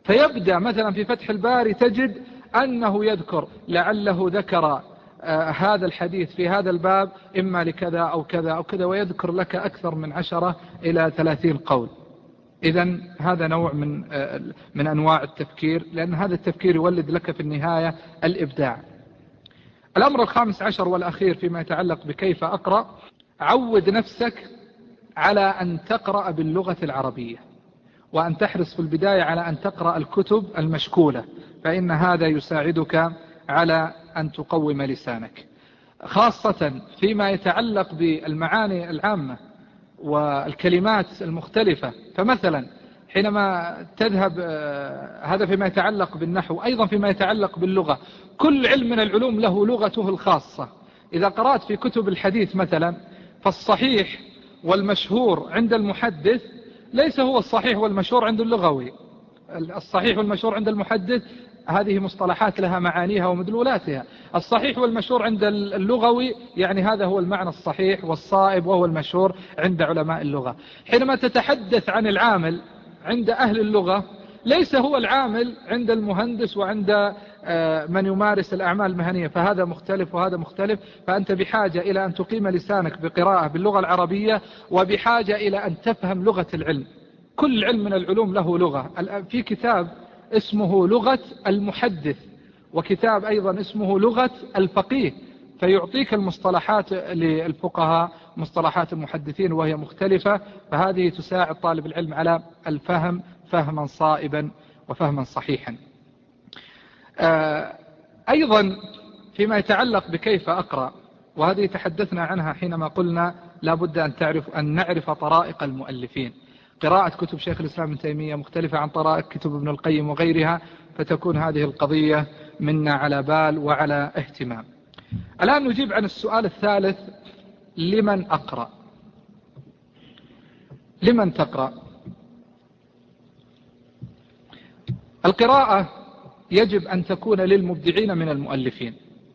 فيبدأ مثلا في فتح الباري تجد أنه يذكر لعله ذكر آه هذا الحديث في هذا الباب إما لكذا أو كذا أو كذا، ويذكر لك أكثر من عشرة إلى ثلاثين قول. إذن هذا نوع من آه من أنواع التفكير، لأن هذا التفكير يولد لك في النهاية الإبداع. الأمر الخامس عشر والأخير فيما يتعلق بكيف أقرأ، عود نفسك على أن تقرأ باللغة العربية، وأن تحرص في البداية على أن تقرأ الكتب المشكولة، فإن هذا يساعدك على أن تقوم لسانك، خاصة فيما يتعلق بالمعاني العامة والكلمات المختلفة. فمثلا حينما تذهب، هذا فيما يتعلق بالنحو، أيضا فيما يتعلق باللغة، كل علم من العلوم له لغته الخاصة. إذا قرأت في كتب الحديث مثلا، فالصحيح والمشهور عند المحدث ليس هو الصحيح والمشهور عند اللغوي. الصحيح والمشهور عند المحدث هذه مصطلحات لها معانيها ومدلولاتها. الصحيح والمشهور عند اللغوي يعني هذا هو المعنى الصحيح والصائب وهو المشهور عند علماء اللغة. حينما تتحدث عن العامل عند أهل اللغة ليس هو العامل عند المهندس وعند من يمارس الأعمال المهنية، فهذا مختلف وهذا مختلف. فأنت بحاجة إلى أن تقيم لسانك بقراءة باللغة العربية، وبحاجة إلى أن تفهم لغة العلم. كل علم من العلوم له لغة. في كتاب اسمه لغة المحدث، وكتاب أيضا اسمه لغة الفقيه، فيعطيك المصطلحات للفقهاء مصطلحات المحدثين وهي مختلفة، فهذه تساعد طالب العلم على الفهم فهما صائبا وفهما صحيحا. أيضا فيما يتعلق بكيف أقرأ، وهذه تحدثنا عنها حينما قلنا لابد أن تعرف أن نعرف طرائق المؤلفين. قراءة كتب شيخ الإسلام ابن تيمية مختلفة عن طرائق كتب ابن القيم وغيرها، فتكون هذه القضية منا على بال وعلى اهتمام. الآن نجيب عن السؤال الثالث: لمن أقرأ؟ لمن تقرأ؟ القراءة يجب أن تكون للمبدعين من المؤلفين.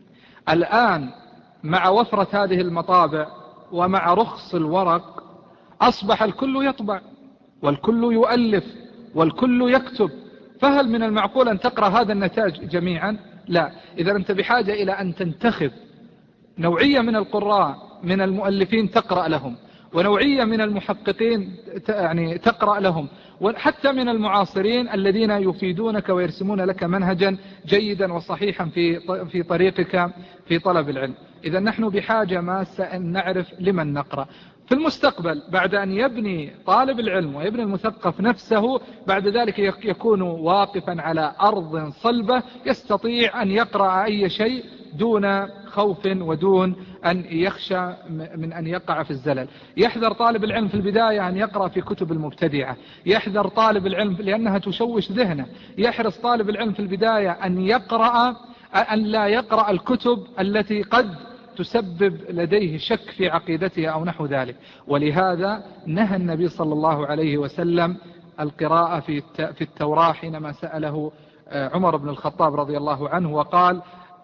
الآن مع وفرة هذه المطابع ومع رخص الورق أصبح الكل يطبع والكل يؤلف والكل يكتب، فهل من المعقول أن تقرأ هذا النتاج جميعا؟ لا. إذا أنت بحاجة إلى أن تنتخب نوعية من القراء من المؤلفين تقرأ لهم، ونوعية من المحققين يعني تقرأ لهم، وحتى من المعاصرين الذين يفيدونك ويرسمون لك منهجا جيدا وصحيحا في في طريقك في طلب العلم. إذا نحن بحاجة ماسة أن نعرف لمن نقرأ. في المستقبل بعد أن يبني طالب العلم ويبني المثقف نفسه، بعد ذلك يكون واقفا على أرض صلبة يستطيع أن يقرأ أي شيء دون خوف ودون أن يخشى من أن يقع في الزلل. يحذر طالب العلم في البداية أن يقرأ في كتب المبتدعة، يحذر طالب العلم لأنها تشوش ذهنه، يحرص طالب العلم في البداية أن يقرأ أن لا يقرأ الكتب التي قد تسبب لديه شك في عقيدته أو نحو ذلك. ولهذا نهى النبي صلى الله عليه وسلم القراءة في التوراة حينما سأله عمر بن الخطاب رضي الله عنه وقال: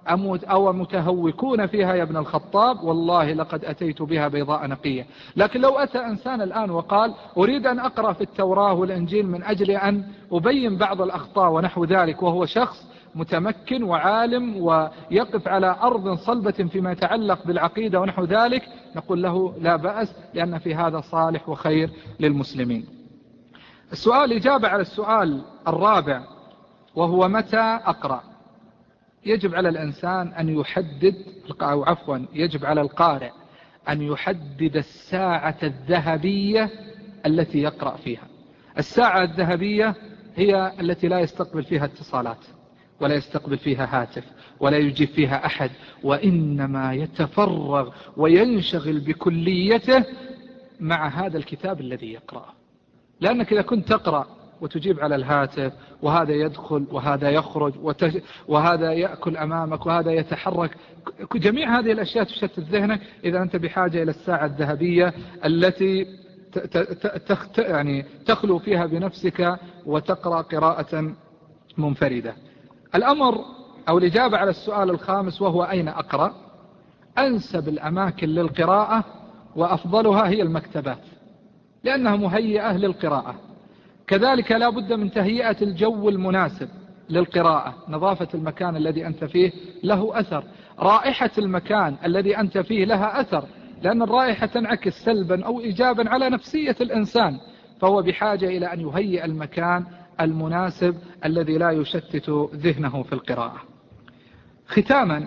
أو متهوكون فيها يا ابن الخطاب، والله لقد أتيت بها بيضاء نقية. لكن لو أتى إنسان الآن وقال: أريد أن أقرأ في التوراة والإنجيل من أجل أن أبين بعض الأخطاء ونحو ذلك، وهو شخص متمكن وعالم ويقف على أرض صلبة فيما يتعلق بالعقيدة ونحو ذلك، نقول له لا بأس، لأن في هذا صالح وخير للمسلمين. السؤال إجابة على السؤال الرابع، وهو متى أقرأ. يجب على الإنسان أن يحدد، أو عفوا يجب على القارئ أن يحدد الساعة الذهبية التي يقرأ فيها. الساعة الذهبية هي التي لا يستقبل فيها اتصالات، ولا يستقبل فيها هاتف، ولا يجيب فيها أحد، وإنما يتفرغ وينشغل بكليته مع هذا الكتاب الذي يقرأه. لأنك إذا كنت تقرأ وتجيب على الهاتف، وهذا يدخل وهذا يخرج وهذا يأكل أمامك وهذا يتحرك، جميع هذه الأشياء تشتت ذهنك. إذا أنت بحاجة إلى الساعة الذهبية التي يعني تخلو فيها بنفسك وتقرأ قراءة منفردة. الأمر أو الإجابة على السؤال الخامس، وهو أين أقرأ. أنسب الأماكن للقراءة وأفضلها هي المكتبات، لأنها مهيئة للقراءة. كذلك لا بد من تهيئة الجو المناسب للقراءة. نظافة المكان الذي أنت فيه له أثر، رائحة المكان الذي أنت فيه لها أثر، لأن الرائحة تنعكس سلبا أو إيجابا على نفسية الإنسان، فهو بحاجة إلى أن يهيئ المكان المناسب الذي لا يشتت ذهنه في القراءة. ختاما،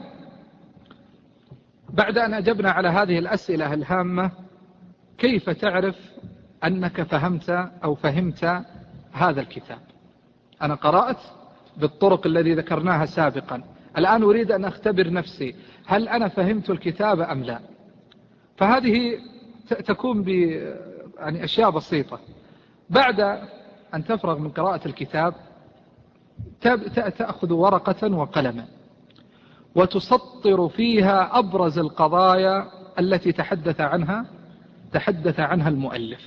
بعد أن أجبنا على هذه الأسئلة الهامة، كيف تعرف أنك فهمت أو فهمت هذا الكتاب؟ أنا قرأت بالطرق التي ذكرناها سابقا، الآن أريد أن أختبر نفسي، هل أنا فهمت الكتاب أم لا؟ فهذه تكون ب يعني أشياء بسيطة. بعد أن تفرغ من قراءة الكتاب تأخذ ورقة وقلما وتسطر فيها أبرز القضايا التي تحدث عنها تحدث عنها المؤلف،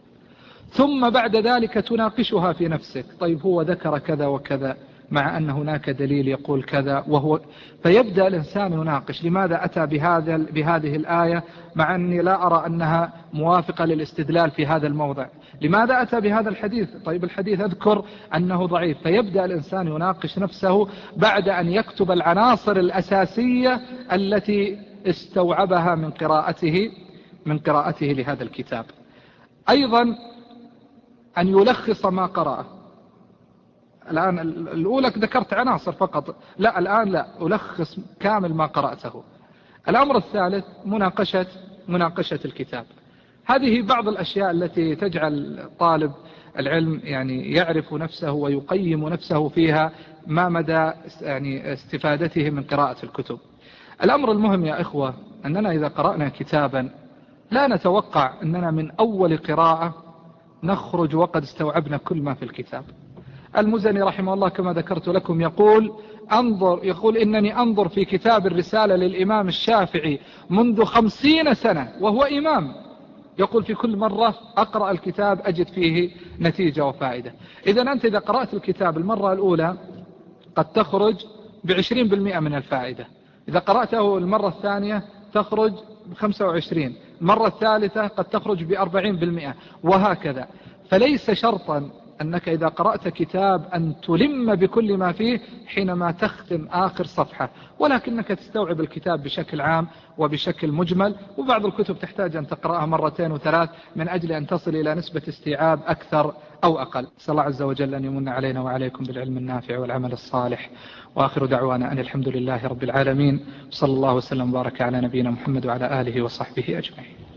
ثم بعد ذلك تناقشها في نفسك. طيب هو ذكر كذا وكذا مع أن هناك دليل يقول كذا، وهو فيبدأ الإنسان يناقش لماذا أتى بهذا بهذه الآية مع أني لا أرى أنها موافقة للاستدلال في هذا الموضع، لماذا أتى بهذا الحديث؟ طيب الحديث أذكر أنه ضعيف. فيبدأ الإنسان يناقش نفسه بعد أن يكتب العناصر الأساسية التي استوعبها من قراءته من قراءته لهذا الكتاب. أيضا أن يلخص ما قرأه. الآن الأولى ذكرت عناصر فقط، لا الآن لا، ألخص كامل ما قرأته. الأمر الثالث مناقشة مناقشة الكتاب. هذه بعض الأشياء التي تجعل طالب العلم يعني يعرف نفسه ويقيم نفسه فيها ما مدى يعني استفادته من قراءة الكتب. الأمر المهم يا إخوة أننا إذا قرأنا كتابا لا نتوقع أننا من أول قراءة نخرج وقد استوعبنا كل ما في الكتاب. المزني رحمه الله كما ذكرت لكم يقول أنظر يقول إنني أنظر في كتاب الرسالة للإمام الشافعي منذ خمسين سنة وهو إمام، يقول في كل مرة أقرأ الكتاب أجد فيه نتيجة وفائدة. إذا أنت إذا قرأت الكتاب المرة الأولى قد تخرج بعشرين بالمئة من الفائدة، إذا قرأته المرة الثانية تخرج بخمسة وعشرين، المرة الثالثة قد تخرج بأربعين بالمئة، وهكذا. فليس شرطا أنك إذا قرأت كتاب أن تلم بكل ما فيه حينما تختم آخر صفحة، ولكنك تستوعب الكتاب بشكل عام وبشكل مجمل. وبعض الكتب تحتاج أن تقرأها مرتين وثلاث من أجل أن تصل إلى نسبة استيعاب أكثر أو أقل. أسأل الله عز وجل أن يمن علينا وعليكم بالعلم النافع والعمل الصالح، وآخر دعوانا أن الحمد لله رب العالمين، صلى الله وسلم وبارك على نبينا محمد وعلى آله وصحبه أجمعين.